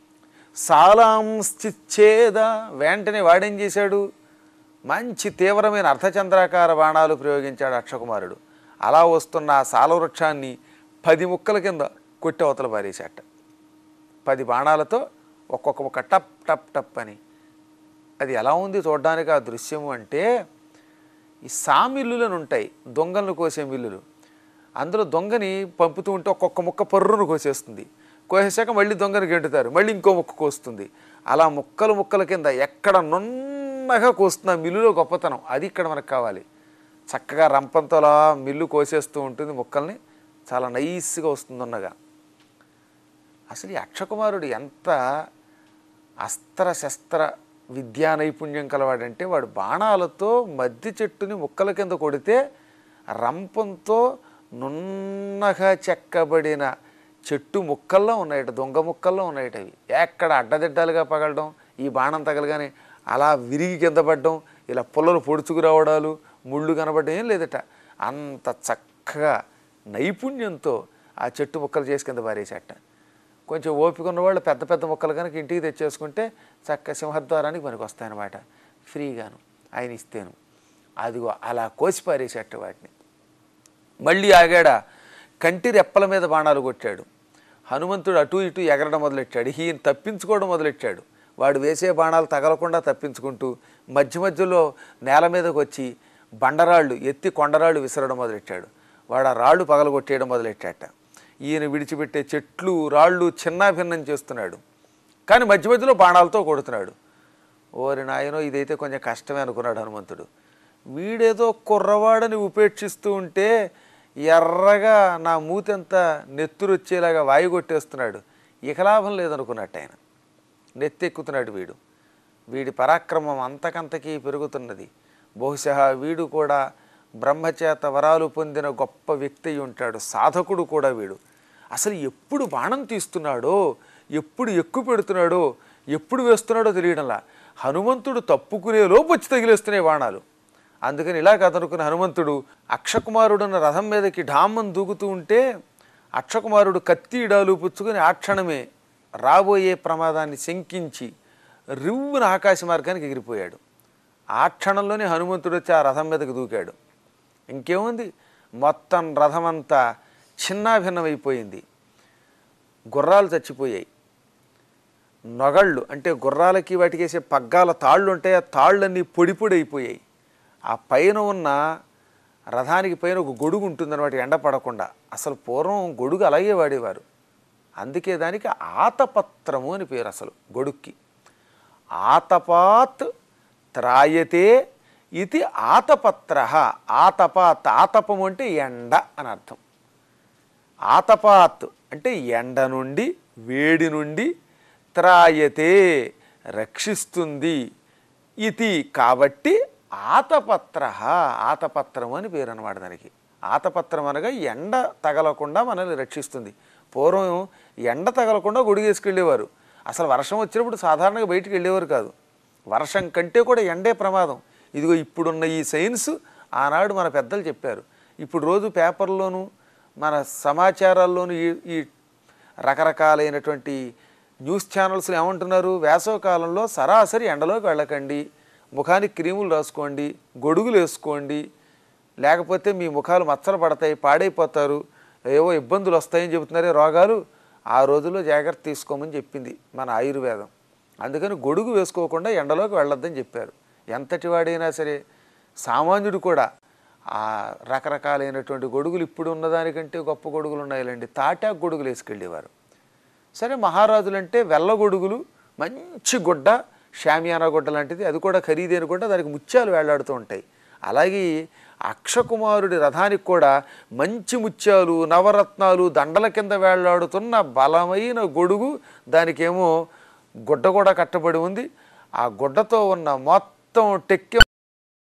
సాలాంశ్చిచ్ఛేద వెంటనే వాడేం చేశాడు, మంచి తీవ్రమైన అర్ధచంద్రాకార బాణాలు ప్రయోగించాడు అక్షకుమారుడు. అలా వస్తున్న ఆ సాలవృక్షాన్ని పది ముక్కల కింద కొట్టి అవతల పారేశాట. పది బాణాలతో ఒక్కొక్క ముక్క టప్ టప్ టప్ అని. అది ఎలా ఉంది చూడడానికి ఆ దృశ్యము అంటే, ఈ సామిల్లులను ఉంటాయి దొంగలను కోసే మిల్లులు, అందులో దొంగని పంపుతూ ఉంటే ఒక్కొక్క ముక్క పర్రును కోసేస్తుంది. కోసేసాక మళ్ళీ దొంగని గెంటుతారు, మళ్ళీ ఇంకో ముక్క కోస్తుంది. అలా ముక్కలు ముక్కల కింద ఎక్కడ నున్నగా కోస్తుంది ఆ మిల్లులో గొప్పతనం. అది ఇక్కడ మనకు కావాలి. చక్కగా రంపంతోలా మిల్లు కోసేస్తూ ఉంటుంది ముక్కల్ని, చాలా నైస్గా వస్తుంది ఉన్నగా. అసలు ఈ అక్షకుమారుడు ఎంత అస్త్ర శస్త్ర విద్యా నైపుణ్యం కలవాడంటే, వాడు బాణాలతో మద్ది చెట్టుని ముక్కల కింద కొడితే రంపంతో నున్నగా చెక్కబడిన చెట్టు ముక్కల్లో ఉన్నాయట, దొంగ ముక్కల్లో ఉన్నాయట. అవి ఎక్కడ అడ్డదిడ్డాలుగా పగలడం, ఈ బాణం తగలగానే అలా విరిగి కింద పడడం, ఇలా పుల్లలు పొడుచుకు రావడాలు, ముళ్ళు కనబడడం ఏం లేదట. అంత చక్కగా నైపుణ్యంతో ఆ చెట్టు ముక్కలు చేసి కింద పారేసేట. కొంచెం ఓపిక ఉన్నవాళ్ళు పెద్ద పెద్ద ముక్కలు కనుక ఇంటికి తెచ్చేసుకుంటే చక్క సింహద్వారానికి మనకు వస్తాయన్నమాట ఫ్రీగాను, ఆయన ఇస్తేను. అదిగో అలా కోసి పారేసేట వాటిని. మళ్ళీ ఆగాడ, కంటి రెప్పల మీద బాణాలు కొట్టాడు. హనుమంతుడు అటు ఇటు ఎగరడం మొదలెట్టాడు. ఈయన తప్పించుకోవడం మొదలెట్టాడు. వాడు వేసే బాణాలు తగలకుండా తప్పించుకుంటూ మధ్య మధ్యలో నేల మీదకి వచ్చి బండరాళ్ళు ఎత్తి కొండరాళ్ళు విసరడం మొదలెట్టాడు. వాడు ఆ రాళ్ళు పగలగొట్టేయడం మొదలెట్టాట. ఈయన విడిచిపెట్టే చెట్లు రాళ్ళు చిన్నాభిన్నం చేస్తున్నాడు, కానీ మధ్య మధ్యలో బాణాలతో కొడుతున్నాడు. ఓరి నాయనో, ఇదైతే కొంచెం కష్టమే అనుకున్నాడు హనుమంతుడు. వీడేదో కుర్రవాడని ఉపేక్షిస్తూ ఉంటే ఎర్రగా నా మూతంతా నెత్తురు వచ్చేలాగా వాయి కొట్టేస్తున్నాడు, ఇక లాభం లేదనుకున్నట్టు ఆయన నెత్తెక్కుతున్నాడు. వీడు వీడి పరాక్రమం అంతకంతకీ పెరుగుతున్నది. బహుశా వీడు కూడా బ్రహ్మచేత వరాలు పొందిన గొప్ప వ్యక్తి అయి ఉంటాడు, సాధకుడు కూడా వీడు. అసలు ఎప్పుడు బాణం తీస్తున్నాడో, ఎప్పుడు ఎక్కువ పెడుతున్నాడో, ఎప్పుడు వేస్తున్నాడో తెలియడంలా. హనుమంతుడు తప్పుకునే లోపు వచ్చి తగిలేస్తున్నాయి బాణాలు. అందుకని ఇలా కదనుకున్న హనుమంతుడు అక్షకుమారుడున్న రథం మీదకి ఢామ్మని దూకుతూ ఉంటే అక్షకుమారుడు కత్తి ఇడాలు పుచ్చుకొని ఆ క్షణమే రాబోయే ప్రమాదాన్ని శంకించి రివ్వున ఆకాశ మార్గానికి ఎగిరిపోయాడు. ఆ క్షణంలోనే హనుమంతుడు వచ్చి ఆ రథం మీదకి దూకాడు. ఇంకేముంది, మొత్తం రథమంతా చిన్నాభిన్నమైపోయింది. గుర్రాలు చచ్చిపోయాయి. నొగళ్ళు అంటే గుర్రాలకి వాటికి వేసే పగ్గాల తాళ్ళు ఉంటాయి, ఆ తాళ్ళన్నీ పొడి పొడి అయిపోయాయి. ఆ పైన ఉన్న రథానికి పైన ఒక గొడుగు ఉంటుందన్నమాట, ఎండ పడకుండా. అసలు పూర్వం గొడుగు అలాగే వాడేవారు, అందుకే దానికి ఆతపత్రము అని పేరు అసలు గొడుక్కి. ఆతపాత్ త్రాయతే ఇది ఆతపత్ర. ఆతపాత్, ఆతపము అంటే ఎండ అని అర్థం. ఆతపాత్ అంటే ఎండ నుండి, వేడి నుండి, త్రాయతే రక్షిస్తుంది, ఇది కాబట్టి ఆతపత్ర, ఆతపత్రం అని పేరు అన్నమాట దానికి. ఆతపత్రం అనగా ఎండ తగలకుండా మనల్ని రక్షిస్తుంది. పూర్వం ఎండ తగలకుండా గొడుగేసుకెళ్ళేవారు. అసలు వర్షం వచ్చినప్పుడు సాధారణంగా బయటికి వెళ్ళేవారు కాదు. వర్షం కంటే కూడా ఎండే ప్రమాదం. ఇదిగో ఇప్పుడున్న ఈ సైన్స్ ఆనాడు మన పెద్దలు చెప్పారు. ఇప్పుడు రోజు పేపర్లోనూ మన సమాచారాల్లోనూ ఈ ఈ రకరకాలైనటువంటి న్యూస్ ఛానల్స్లో ఏమంటున్నారు, వేసవకాలంలో సరాసరి ఎండలోకి వెళ్ళకండి, ముఖానికి క్రీములు రాసుకోండి, గొడుగులు వేసుకోండి, లేకపోతే మీ ముఖాలు మచ్చలు పడతాయి, పాడైపోతారు, ఏవో ఇబ్బందులు వస్తాయని చెబుతున్నారే రోగాలు. ఆ రోజుల్లో జాగ్రత్త తీసుకోమని చెప్పింది మన ఆయుర్వేదం. అందుకని గొడుగు వేసుకోకుండా ఎండలోకి వెళ్ళొద్దని చెప్పారు. ఎంతటి వాడైనా సరే సామాన్యుడు కూడా ఆ రకరకాలైనటువంటి గొడుగులు ఇప్పుడు ఉన్నదానికంటే గొప్ప గొడుగులు ఉన్నాయిలేండి. తాటాకు గొడుగులు వేసుకెళ్ళేవారు. సరే మహారాజులంటే వెల్ల గొడుగులు, మంచి గుడ్డ, షామియానా గుడ్డ లాంటిది, అది కూడా ఖరీదైన గుడ్డ, దానికి ముత్యాలు వేలాడుతూ ఉంటాయి. అలాగే అక్షకుమారుడి రథానికి కూడా మంచి ముత్యాలు, నవరత్నాలు దండల కింద వేలాడుతున్న బలమైన గొడుగు, దానికేమో గుడ్డ కూడా కట్టబడి ఉంది. ఆ గుడ్డతో ఉన్న మొత్తం టెక్కె